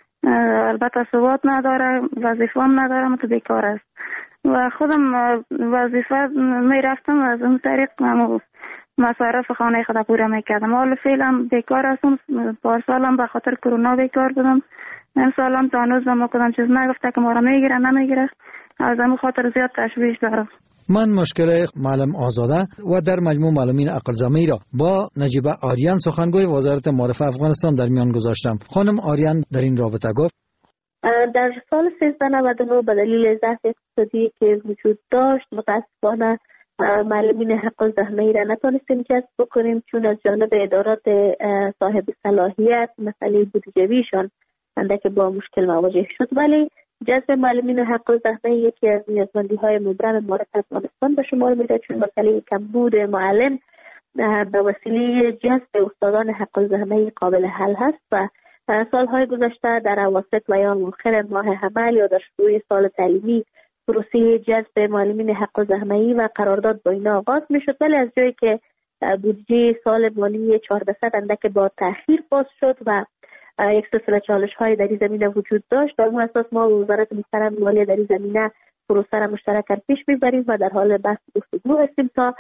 البته ثبات نداره، وظیفه هم ندارم، تو بیکار است و خودم وظیفه می رفتم از اون طریق مصارف خانه خود پوره میکردم. حالا فعلا بیکار هستم، پارسالم به خاطر کرونا بیکار بودم. این سالم تا هنوز ما کدام چیز نگفته که ما را میگیره نمیگیره، از همون خاطر زیاد تشویش دارم. من مشکل معلم آزاده و در مجموع معلمین عقل زمینی را با نجیبه آریان سخنگوی وزارت معارف افغانستان در میان گذاشتم. خانم آریان در این رابطه گفت در سال سیزده نود و نه به دلیل ضعف اقتصادی که وجود داشت متاسفانه معلمین حق الزحمه را نتونستیم جذب بکنیم، چون از جانب ادارات صاحب صلاحیت مسئله بودجه‌ایشان اندک با مشکل مواجه شد. ولی جذب معلمین حق الزحمه یکی از نیازمندی‌های مبرم معارف افغانستان به شمار میره، چون مسئله کمبود معلم به وسیله جذب استادان حق الزحمه قابل حل هست و سالهای گذشته در اواسط و یا آخر ماه حمل یا در شروع سال تعلیمی پروسه جذب معلمین حق الزحمه و قرارداد با اینا آغاز میشد، ولی از جایی که بودجه سال مالی چهارده صد اندک با تأخیر باز شد و یک سلسله چالش های در این زمینه وجود داشت، در اون اساس ما وزارت محترم مالی در این زمینه پروسه را مشترک پیش میبریم و در حال بحث گفتگو هستیم تا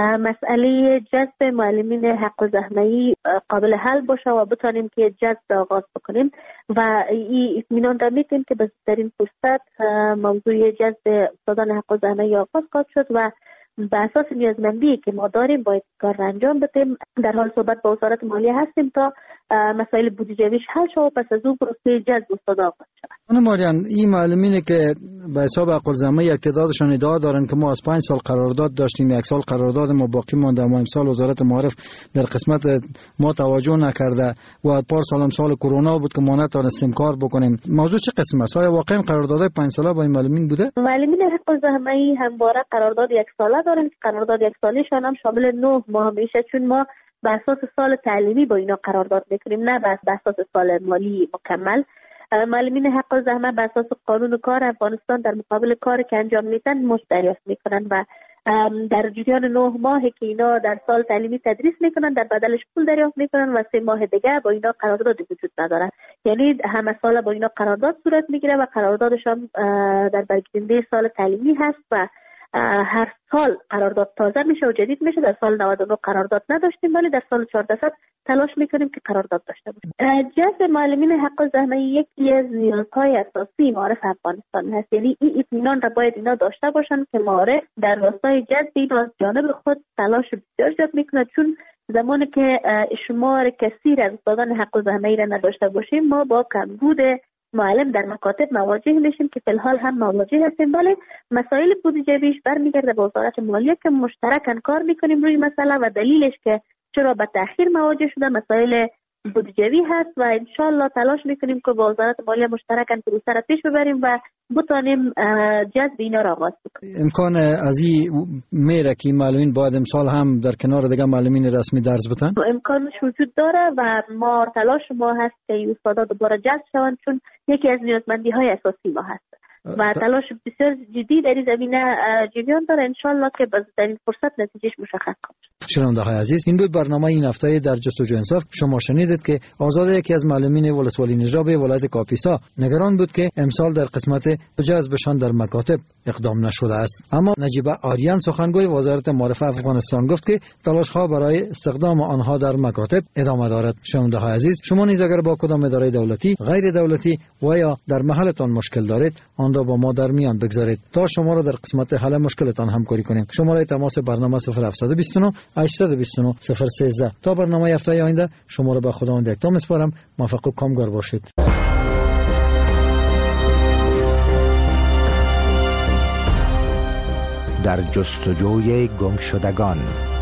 مسئله جذب معلمین حق الزحمه قابل حل باشه و بتانیم که جذب آغاز بکنیم و این اطمینان را میدیم که در این فرصت موضوع جذب استادان حق الزحمه آغاز خواهد شد و به اساس نیازمندی که ما داریم باید کار را انجام بدیم. در حال صحبت با وزارت مالیه هستیم تا مسائل بودجه‌ایش حل شود و پس از اون پروسه جذب استاد آغاز شود. خانم آریان، این معلمینی که به حساب حق الزحمه یک تعدادشان ادعا دارن که ما از پنج سال قرارداد داشتیم، یک سال قرارداد ما باقی مانده، ما امسال وزارت معارف در قسمت ما توجه نکرده و پار سال هم سال کرونا بود که ما نتونستیم کار بکنیم. موضوع چه قسم است؟ آیا واقعا قراردادهای پنج ساله با این معلمین بوده؟ معلمین حق الزحمه همواره قرارداد یک ساله دارن که قرارداد یک سالیشان هم شامل نه ماه میشه، چون ما به اساس سال تعلیمی با اینا قرارداد میکنیم، نه بس به اساس سال مالی مکمل. معلمین حق الزحمه به اساس قانون کار افغانستان در مقابل کاری که انجام میدن مزد دریافت میکنن و در جریان نه ماه که اینا در سال تعلیمی تدریس میکنن در بدلش پول دریافت میکنن و سه ماه دیگه با اینا قرارداد وجود نداره. یعنی همه سال با اینا قرارداد صورت میگیره و قراردادش هم در برگزیده سال تعلیمی هست و هر سال قرارداد تازه میشه و جدید میشه. در سال نود و نه قرارداد نداشتیم ولی در سال چهارده تلاش میکنیم که قرارداد داشته باشیم. جذب معلمین حق الزحمه یکی از نیازهای اساسی معارف افغانستان هست. یعنی این اطمینان را باید اینا داشته باشن که معارف در راستای جذب اینا از جانب خود تلاش بسیار زیاد میکنه، چون زمانی که شمار کثیر از استادان حق الزحمه را نداشته باشیم ما با کمبود معلم در مکاتب مواجه میشیم که فی الحال هم مواجه هستیم. ولی مسائل بودجه‌ایش برمیگرده به وزارت مالیه که مشترکاً کار میکنیم روی مسئله و دلیلش که چرا به تأخیر مواجه شده مسائل بودجه‌ای هست و انشالله تلاش میکنیم که با وزارت مالیه مشترکاً پروسه را پیش ببریم و بتونیم جذب اینا را آغاز کنیم. امکان از این میره که معلمین باید امسال هم در کنار دیگه معلمین رسمی درس بدن؟ امکانش وجود داره و ما تلاش ما هست که استادا دوباره جذب شوند، چون یکی از نیازمندی های اساسی ما هست و تلاش بسیار جدی در این زمینه جریان داره. انشالله که در این فرصت نتیجهش مشخص کنه. شنونده های عزیز، این بود برنامه این هفته در جستجو انصاف. شما شنیدید که آزاد یکی از معلمین ولسوالی نجراب ولایت کاپیسا نگران بود که امسال در قسمت جذبشان در مکاتب اقدام نشده است. اما نجیبه آریان سخنگوی وزارت معارف افغانستان گفت که تلاش ها برای استخدام آنها در مکاتب ادامه دارد. شنونده های عزیز، شما نیز اگر با کدام اداره دولتی، غیر دولتی و یا در محلتان مشکل دارید آن را با ما در میان بگذارید تا شما را در قسمت حل مشکلتان همکاری کنیم. شماره تماس برنامه صفر هفت دو نه هشت دو نه صفر یک سه. تا برنامه هفته آینده شما را به خداوند یکتا میسپارم. موفق و کامگار باشید. در جستجوی گمشدگان.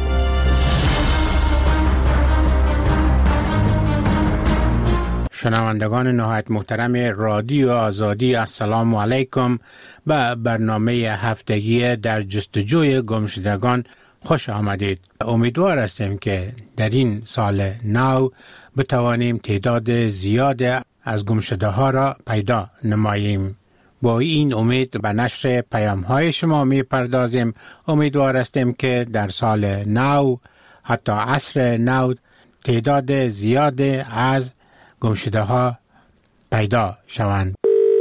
شنوندگان نهایت محترم رادیو آزادی، السلام علیکم. به برنامه هفتگی در جستجوی گمشدگان خوش آمدید. امیدوار هستیم که در این سال نو بتوانیم تعداد زیاد از گمشده ها را پیدا نماییم. با این امید به نشر پیام های شما می پردازیم. امیدوار هستیم که در سال نو، حتی عصر نو، تعداد زیاد از گمشده ها پیدا شوند.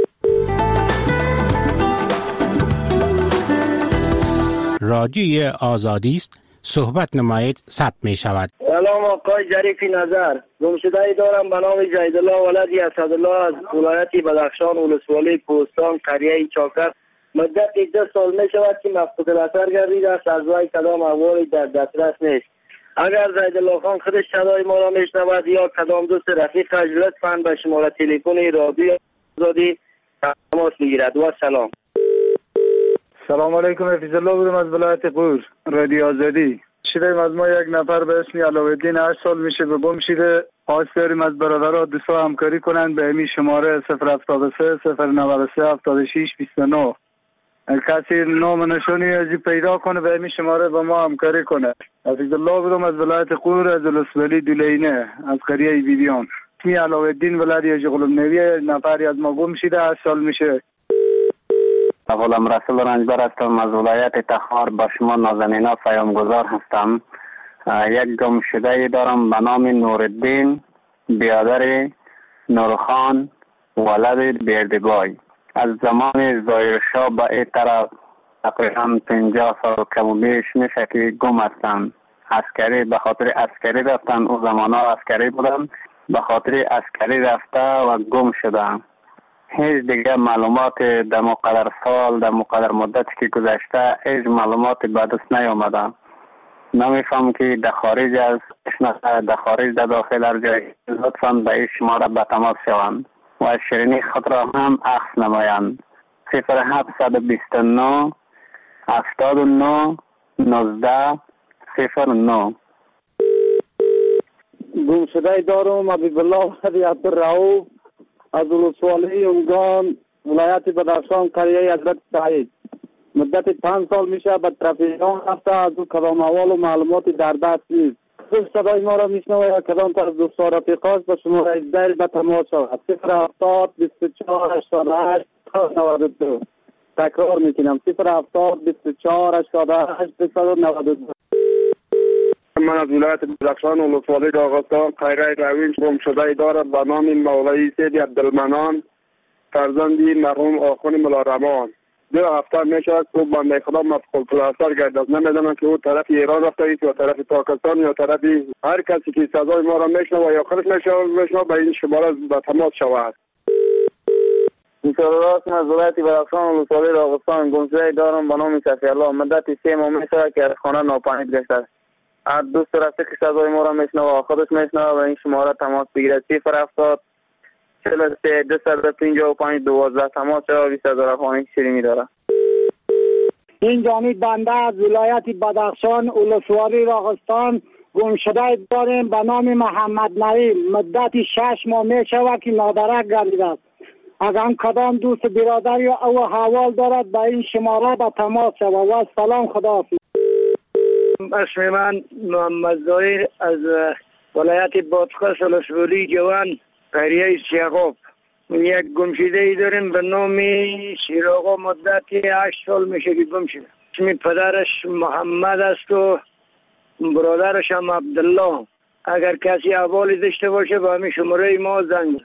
رادیوی آزادی است، صحبت نمایید ثبت می شود. سلام آقای جریفی نظر. گمشده ای دارم به نام جیدالله ولدی اسدالله از ولایت بدخشان ولسوالی پوستان قریه چاکر. مدت ده سال می شود که مفقود الاثر گردیده است. از وی کدام احوالی در دسترس نیست. اگر زیدالله خان خودش صدای ما را میشنود یا کدام دوست رفیقش لطفاً به شماره تلفن رادیو آزادی تماس بگیرد. و سلام. سلام علیکم. حفیظ الله بودم از ولایت قور، رادیو آزادی. شدیم از ما یک نفر به اسم علاءالدین هشت سال میشه به گم شده. خواست داریم از برادرها دوستا همکاری کنند به امی شماره صفر هفتاد و سه صفر نود و سه هفتاد و شش بیست و نه. کسی نام نشانی ازی پیدا کنه به امی شماره با ما همکاری کنه. حفیظ الله بودم از ولایت قور از ولسوالی دولینه از قریه بیبیان. اسمی علاءالدین ولدی اجغلم نوی نفری از ما گم شده هشت سال میشه. غلام رسول رنجبر هستم از ولایت تخار. با شما نازنینا پیامگذار هستم. یک گم شده دارم به نام نورالدین بیادر نورخان ولد بیردگای. از زمان ظاهرشاه به این طرف تقریبا پنجاه سال کم و بیش میشه که گم هستم. عسکری به خاطر عسکری رفتن، او زمان ها عسکری بودم، به خاطر عسکری رفته و گم شدم. هیچ دیگه معلومات در مقدر سال در مقدر مدتی که گذشته هیچ معلومات به دست نیامده. نمیفهم که در خارج از در خارج در داخل هر جای لطفاً به این شماره به تماس شوند و شیرینی خود را هم عکس نمایند. صفر هفت بیست و نه هفتاد و نه نوزده صفر نه. گم شده دارم حبیب الله ولدی عبدالرؤوف از ولسوالی اونگان ولایت بدخشان قریه حضرت سعید. مدت پنج سال میشه به ترافیکان رفته، از او کدام احوال و معلوماتی در دست نیست. دوست صدای ما را میشنوه یا کدام تا از دوستا رفیقاش به شماره هجده به تماس شود. صفر هفتاد بیست و چهار هشتاد و هشت نود و دو. تکرار میکنم صفر هفتاد بیست و چهار هشتاد و هشت دویست و نود و دو. من از ولایت بدخشان ولسوالی داغستان خیره روین گم شده دارد به نام مولوی سید عبدالمنان فرزندی مرحوم آخوند ملارمان. دو هفته میشه که بنده خدا مفقود الاثر گردد. نمیدونم که او طرف ایران رفته است یا طرف پاکستان یا طرف هر کسی که صدای ما را میشنوه یا خودش میشنوه به این شماره به تماس شود. انشاءالله از ولایت بدخشان ولسوالی داغستان گمشده دارم به نام صفی الله. مدت سه ماه میشه که از خانه ناپدید گشته است. هر دوست رفته که صدای ما را میشنوه خودش میشنوه به این شماره تماس بگیرد. صفر هفتاد چهل و سه دویست و پنجاه و پنج دوازده تماس را بیست هزار خانه شیرینی داره. این جانب بنده از ولایت بدخشان ولسوالی داغستان گمشده داریم به نام محمد نعیم. مدت شش ماه می شود که نادرک گردیده است. اگر هم کدام دوست برادر یا او حوال دارد به این شماره به تماس شود. و سلام، خداحافظ. اسم من محمد ظاهر از ولایت بادغیس ولسوالی جوان قریه سیغاب. یک گمشده ای داریم به نام شیراغا. مدت هشت سال میشه که گم شده. اسم پدرش محمد است و برادرش هم عبدالله. اگر کسی احوالی داشته باشه به همین شماره ما زنگ.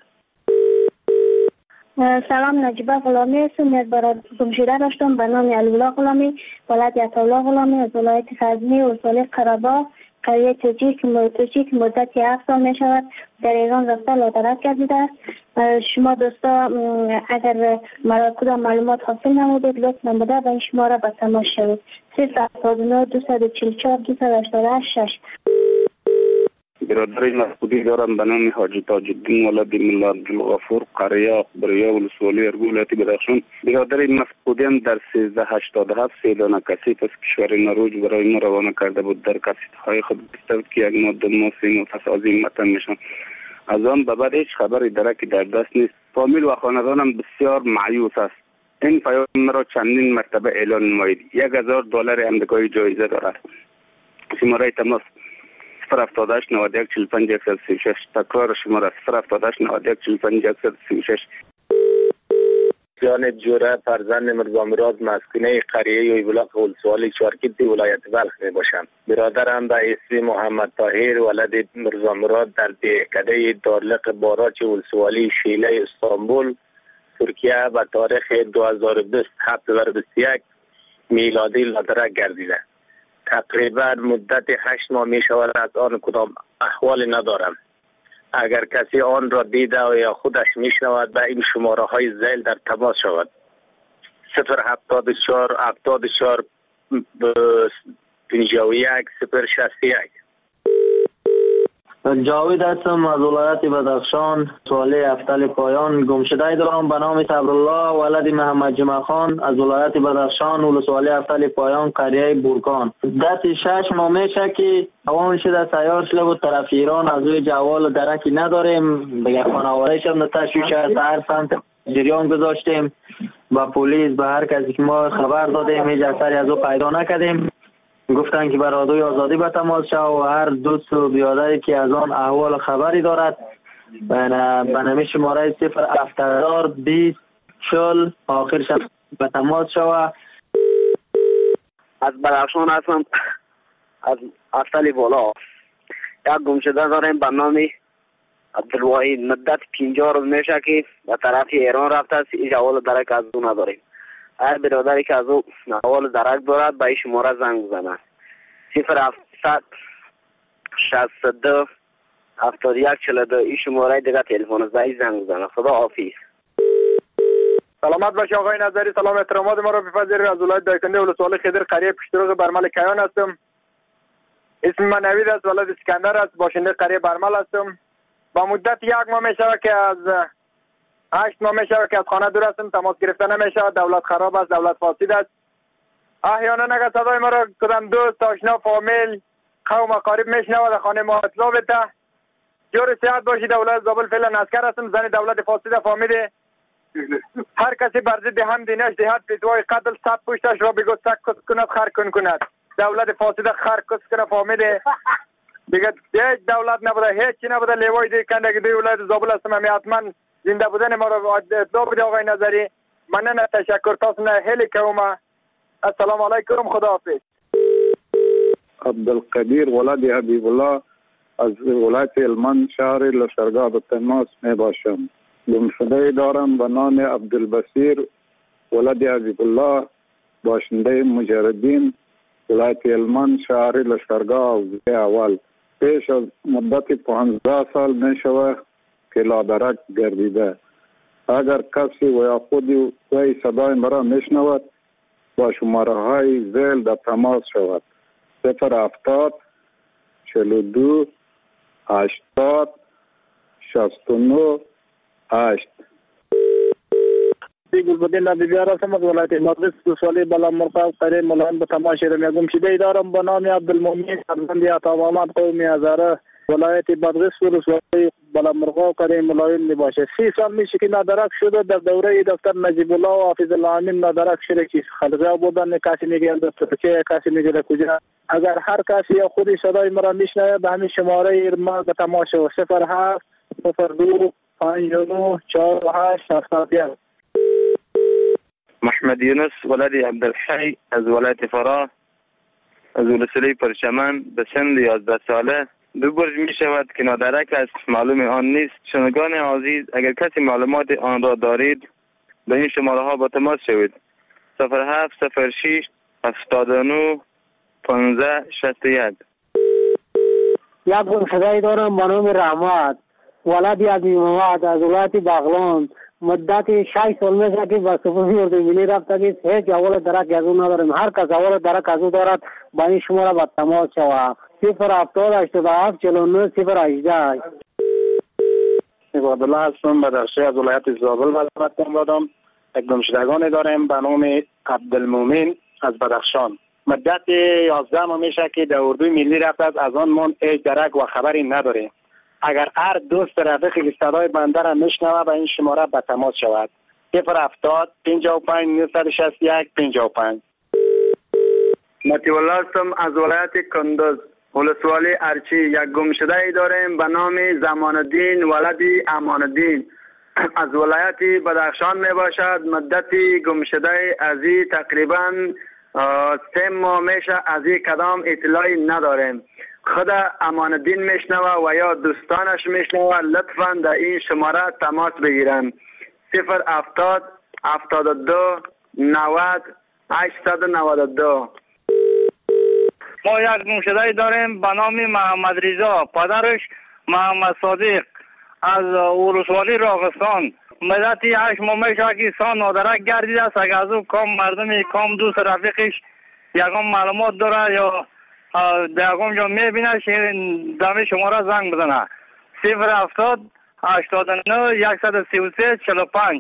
سلام، نجیبه غلامی هستم. یک برای گمشده داشتم به نام الولا غلامی ولایت عطاالله غلامی از ولایت غزنی ولسوالی قره‌باغ قریه توجیه که مدت هفت سال می شود در ایران رفته لادرک گردیده است. شما دوستا اگر مرا کدام معلومات حاصل نمودید لطف نموده به این شماره به تماس شوید. صفر هفتاد و نه دویست و چهل و چهار دویست و هشتاد و هشت. برادر مسعودی دارم به نام حاجی تاج الدین ولد ملا عبدالغفور قریه اخبریا ولسوالی ارگو ولایت بدخشان. برادر مسعودی هم در سیزده هشتاد و هفت سه دانه کسیف از کشور نروژ برای ما روانه کرده بود. در کسیف های خود گفته که یک ماه دو ماه سه ماه پس از این وطن میشن. از آن به بعد هیچ خبری درکی در دست نیست. فامیل و خاندانم بسیار مایوس است. این پیام مرا چندین مرتبه اعلان نمایید. یک هزار دلار امریکایی جایزه دارد. شماره تماس صفر هفتاد و هشت نود و یک چهل و پنج صد و سی و شش. تکرار شماره صفر هفتاد و هشت نود و یک چهل و پنج صد و سی و شش. جان جوره فرزند مرزا مراد مسکونه قریه یویبلاق ولسوالی چارکیت ولایت بلخ می باشم. برادرم به اسم محمد طاهر ولد مرزا مراد در دهکده دارلق باراچ ولسوالی شیله استانبول ترکیه به تاریخ دو هزار و بیست هفته بیست و یک میلادی لادرک گردیده. تقریبا مدت هشت ماه می شود از آن کدام احوالی ندارم. اگر کسی آن را دیده و یا خودش می شود به این شماره های زیل در تماس شود. صفر هفتاد و چهار هفتاد و چهار پنجاه و یک صفر شصت و یک. جاوید هستم از ولایت بدخشان ولسوالی افتل پایان. گمشده دارم به نام صبرالله ولد محمد جمعه خان از ولایت بدخشان ولسوالی افتل پایان قریه بورکان. دست شش ماه میشه که روان شده سیار شده بود طرف ایران. از روی جوال درکی نداریم. بگه خانواده شد تشویش از هر سمت جریان گذاشتیم با پلیس به هر کسی که ما خبر دادیم هیچ اثری از او پیدا نکردیم. گفتن که برادوی آزادی به تماس شد و هر دوست و بیادری که از آن احوال خبری دارد به نمی شماره صفر هفتاد بیست چهل آخرش به تماس شد. از بدخشان هستم از افتل بالا. یک گمشده داریم به نام عبدالواحد. مدت پنجاه روز میشه که به طرف ایران رفته است. هیچ احوال درک از او نداریم. هر برادری که از او احوال درک دارد به این شماره زنگ بزنه. صفر هفتصد شصت و دو هفتاد و یک چهل و دو. این شماره دیگه تلفن است. به این زنگ بزنه. خدا حافظ. سلامت باشه آقای نظری. سلام احترامات ما را بپذیرید. از ولایت دایکنده ولسوالی خیدر قریه پشتروغ برمل کیان هستم. اسم من نوید است. ولد اسکندر است. باشنده قریه برمل هستم. با مدت یک ماه میشه که از هشت ماه میشه که از خانه دور هستم. تماس گرفته نمیشه. دولت خراب است. دولت فاسد است. احیانا اگر صدای ما را کدام دوست آشنا فامیل قوم اقارب میشنوه خانه ما اطلاع بده. جور صحت باشی. دولت زابل فعلا عسکر هستم. زن دولت فاسد فامیل. هر کسی بر ضد هم دینش دهد بدوای قتل صد پشتش را بگو سک کس کند خر کن کند. دولت فاسد خر کس کنه فامیل دیگه. هیچ دولت نبوده هیچی نبوده. لیوای دی کنده که دوی ولایت زابل هستم. همی حتما زنده بودن ما را اطلاع بده آقای نظری. مننه، تشکر. تاسو نه هلی کوم. السلام علیکم، خداحافظ. عبدالقدیر ولد حبیب الله از ولایت هلمند شهر لشکرگاه به تماس می باشم. گمشده دارم به نام عبدالبصیر ولد حبیب الله، باشنده مجردین، ولایت هلمند شهر لشکرگاه اول. پیش از مدت پانزده سال می شود که لادرک گردیده. اگر کسی و یا خودی وی صدای مرا می شنود با شماره های زیل در تماس شود: صفر هفتاد چهل و دو هشتاد شصت و نه هشت. گلبدین بیبیار هستم از ولایت مغرب سوالی بالا مرقا قریه ملان به تماشای رمی گمشده دارم به نام عبدالمومن فرزند عطا محمد قومی هزاره، ولایت بادغیس ولسوالی بالا مرقا قریه ملایم می باشه. سی سال میشه که نادرک شده. در دوره دکتر نجیب الله و حافظ الله امین نادرک شده که خلقه بودن. کسی میگه در ترکیه، کسی میگه کجا. اگر هر کسی یا خودی صدای مرا میشنوه به همین شماره ما به تماشا: صفر هفت صفر دو پنج نو چهار هشت هفتاد یک. محمد یونس ولد عبدالحی از ولایت فراه، از ولسوالی پرچمن، به سن یازده ساله. دو برج می شود که نادرک است، معلوم آن نیست. شنوندگان عزیز، اگر کسی معلومات آن را دارید به این شماره ها با تماس شوید: صفر هفت صفر شش هفتاد و نه پانزده شصت و یک. یک گمشده دارم به نام رحمت ولد عبدی محمد از ولایت بغلان. مدت شش سال میشه که با سپاهی اردوگیری رفته که هیچ اول درک از او نداریم. هر کس اول درک از او دارد با این شماره با تماس شود: صفر هفتاد هشتاد و هفت چهل و نه صفر هجده. عبدالله هستم، بدخشی از ولایت زابل وزارت دادم. یک گمشدگان داریم به نام عبدالمومن از بدخشان. مدت یازده ماه میشه که در اردوی ملی رفته، از آن من هیچ درک و خبری نداریم. اگر هر دوست رفیقی که صدای بنده را میشنوه به این شماره به تماس شود: صفر هفتاد پنجاه و پنج نهصد و شصت و یک پنجاه و پنج. متی والله هستم از ولایت کندز، ولسوالی ارچی. یک گمشده ای داریم به نام زمان الدین ولد امان الدین، از ولایت بدخشان می باشد. مدتی گمشده از این تقریبا سه ماه میشه، از این کدام اطلاعی نداریم. خود امان الدین میشنوه و یا دوستانش میشنوه، لطفا در این شماره تماس بگیرن: صفر هفتاد هفتاد و دو نود هشتصد و نود و دو. ما یک گمشده داریم به نام محمد رضا، پدرش محمد صادق، از ولسوالی راغستان. مدتی هشت ماه میشه که سان نادرک گردیده است. اگر از او کام مردمی کام دوست رفیقش یکم معلومات داره یا در یکم جا میبینه دمی شماره زنگ بزنه: صفر هفتاد هشتاد و نه صد و سی و سه چهل و پنج.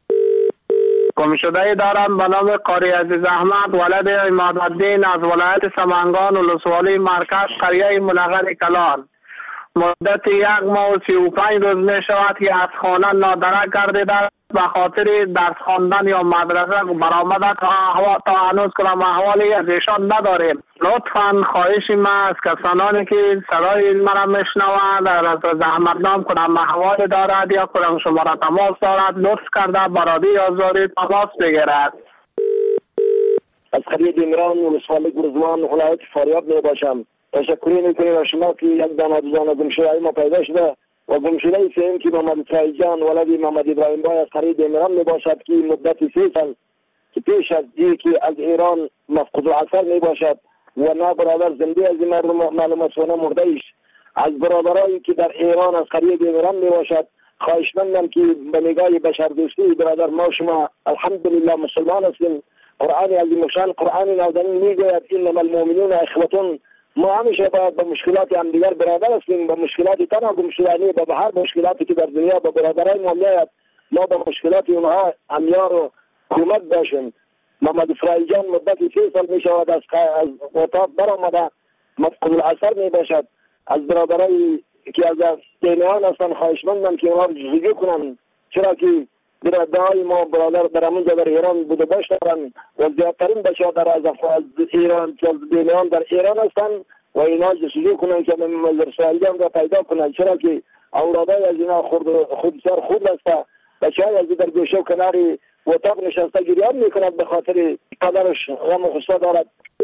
گمشده دارم به نام قاری عزیز احمد ولد عمادالدین از ولایت سمنگان ولسوالی مرکز قریه ملغر کلان. مدت یک ماه و سی و پنج روز می شود که از خانه نادرک گردیده به خاطر درس خواندن یا مدرسه برآمده. تا هنوز کنم احوالی از ایشان نداریم. لطفا خواهش ما از کسانی که صدای مرا میشنوند از زحمت نام کنم احوال دارد یا کنم شماره تماس دارد، لطف کرده برادی آزاری تماس بگیرد. از قریه دیمران ولسوالی گرزوان ولایت فاریاب می باشم. تشکری میکنیم از شما که یک دانه دوزانه گمشده ما پیدا شده و گمشده سیم که محمد فریجان ولدی محمد ابراهیم بای از قریه دیمران می باشد که مدت سه سال که پیش از دی که از ایران مفقود العصر می باشد و نه برادر زنده از این مردم معلومات و نه مرده ایش. از برادرایی که در ایران از قریه دیمران می باشد خواهشمندم که به نگاه بشر دوستی برادر ما شما الحمدلله مسلمان هستیم. قرآن عظیم الشان قرآن نازنین میگوید انما المؤمنون اخوة. ما همیشه باید به مشکلات هم دیگر برادر هستیم. به مشکلات تنها گمشدگی به هر مشکلاتی که در دنیا به برادرای ما میاد ما به مشکلات اونها همیار و کمک باشیم. محمد اسرائیل جان مدت سه سال می شود از از اتاق برآمده مفقود العصر می باشد. از برادرای که از دینیان هستن خواهشمندم که اونها رجوع کنن، چرا که برادرای ما برادر در همونجا در ایران بوده باشتن و زیادترین بچه در از ایران که دینیان در ایران هستن و اینا جسوجو کنن که محمد اسرائیل جان را پیدا کنن، چرا که اولادای از اینا خود خود سر خود هسته. بچه های از در گوشه و کناری اتاق نشسته گریان میکند به خاطر پدرش غم و غصه دارد.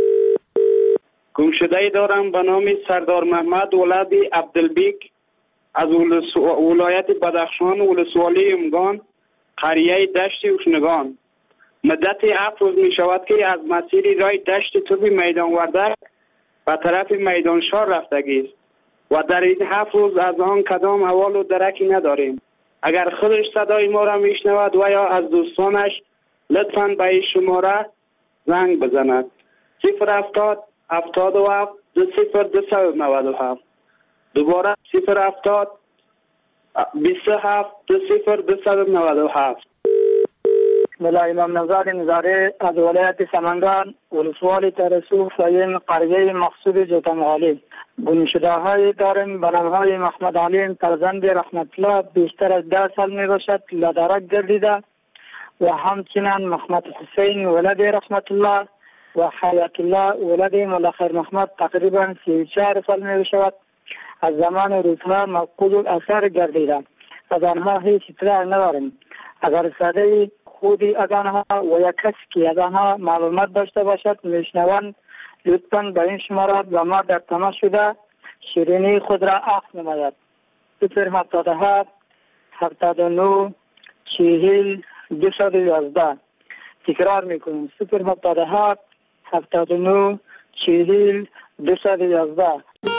گمشده دارم به نام سردار محمد ولد عبدالبیک از ولایت بدخشان ولسوالی امگان قریه دشت اوشنگان. مدت هفت روز می شود که از مسیر راه دشت توبی میدان وردک به طرف میدان شار رفتگی است و در این هفت روز از آن کدام احوال و درکی نداریم. اگر خودش صدای ما را میشنود و یا از دوستانش لطفاً به این شماره زنگ بزند. صفر هفتاد هفتاد و هفت دو صفر دو صد نود و هفت. دوباره صفر هفتاد بیست و هفت دو صفر دو صد نود و هفت. ملا امام نژاد نظاره از ولایت سمنگان ولسوالی ترسو فاین قریه مقصود جوتنغالی. گمشده های داریم به نام های محمد علیم فرزند رحمت الله بیشتر از ده سال می باشد لادرک گردیده و همچنین محمد حسین ولد رحمت الله و حیات الله ولد ملاخر محمد تقریبا سی و چهار سال می باشد. از زمان روزها مفقود الاثر گردیده. از آنها هیچ اطلاع نداریم. اگر ساده خودی از آنها و یا کسی که از آنها معلومات داشته باشد میشنوند لطفاً به این شماره و ما در تماس شده شیرینی خود را عفو نماید. صفر هفتاد و هفت هفتاد و نه چهل دویست و یازده. تکرار میکنیم صفر هفتاد و هفت هفتاد و نه چهل دویست و یازده.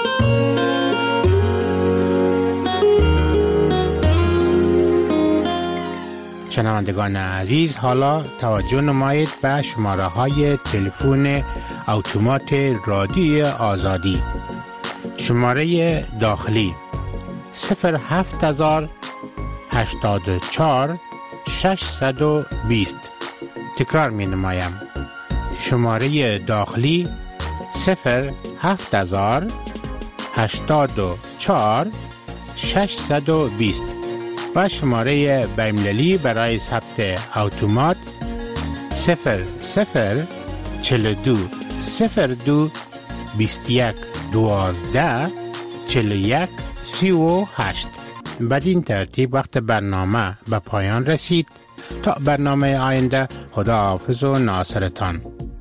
شنوندگان عزیز، حالا توجه نمایید به شماره های تلفن اتومات رادیو آزادی. شماره داخلی صفر هفت هزار هشتاد و چهار ششصد و بیست. تکرار می نمایم. شماره داخلی صفر هفت هزار هشتاد و چهار ششصد و بیست و شماره بین‌المللی برای ثبت اتومات صفر صفر چهل و دو صفر دو بیست و یک دوازده چهل و یک سی و هشت. بدین ترتیب وقت برنامه به پایان رسید. تا برنامه آینده، خداحافظ و ناصرتان.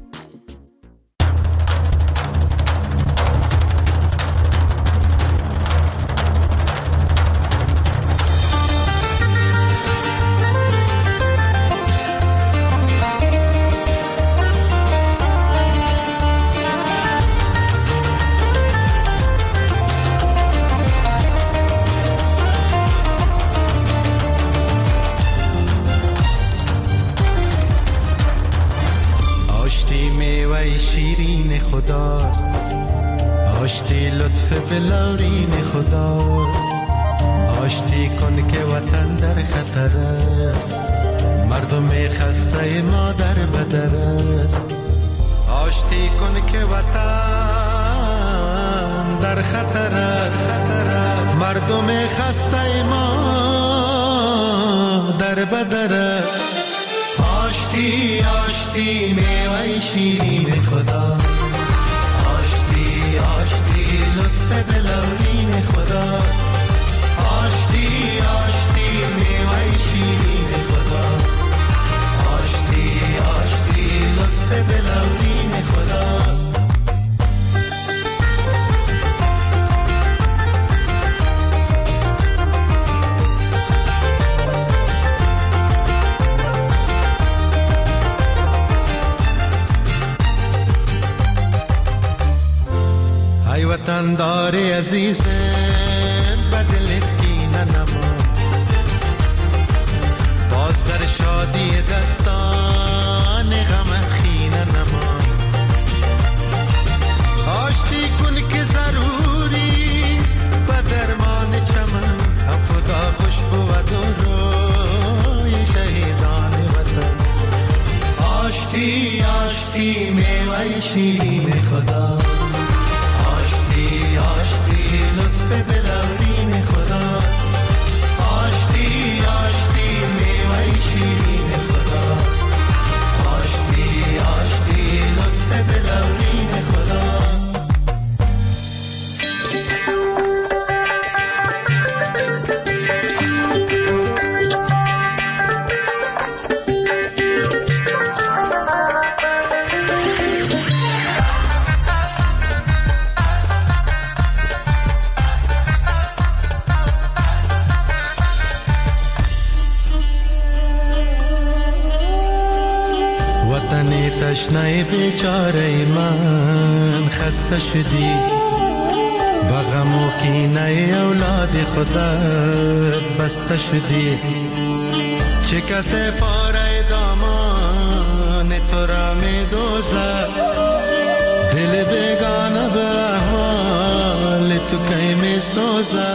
خداست، آشتی لطف بلورین خداست، آشتی کن که وطن در خطر است، مردم خسته ما در بدر است، آشتی کن که وطن در خطر است، خطر است، مردم خسته ما در بدر است، آشتی آشتی میوه شیرین خدا، آشتی آشتی لطف بلورین خداست، آشتی آشتی میوه شیرین خداست، آشتی آشتی لطف بلورین خداست. ای وطن داری عزیزم بدلت کینه نما، باز در شادی دستان غمت خینه نما، آشتی کن که ضروری به درمان چمن، هم خدا خوش بود و روی شهیدان وطن، آشتی آشتی میوه شیرین خدا، آشتی لطف بلورین خداست، آشتی آشتی میوه شیرین خداست، آشتی تشنه بیچاره من خسته شدی، با غم و کینه اولاد خودت بسته شدی. چه کسی پاره دامان تو را می دوزد، دل بیگانه به حال تو کی می سوزد.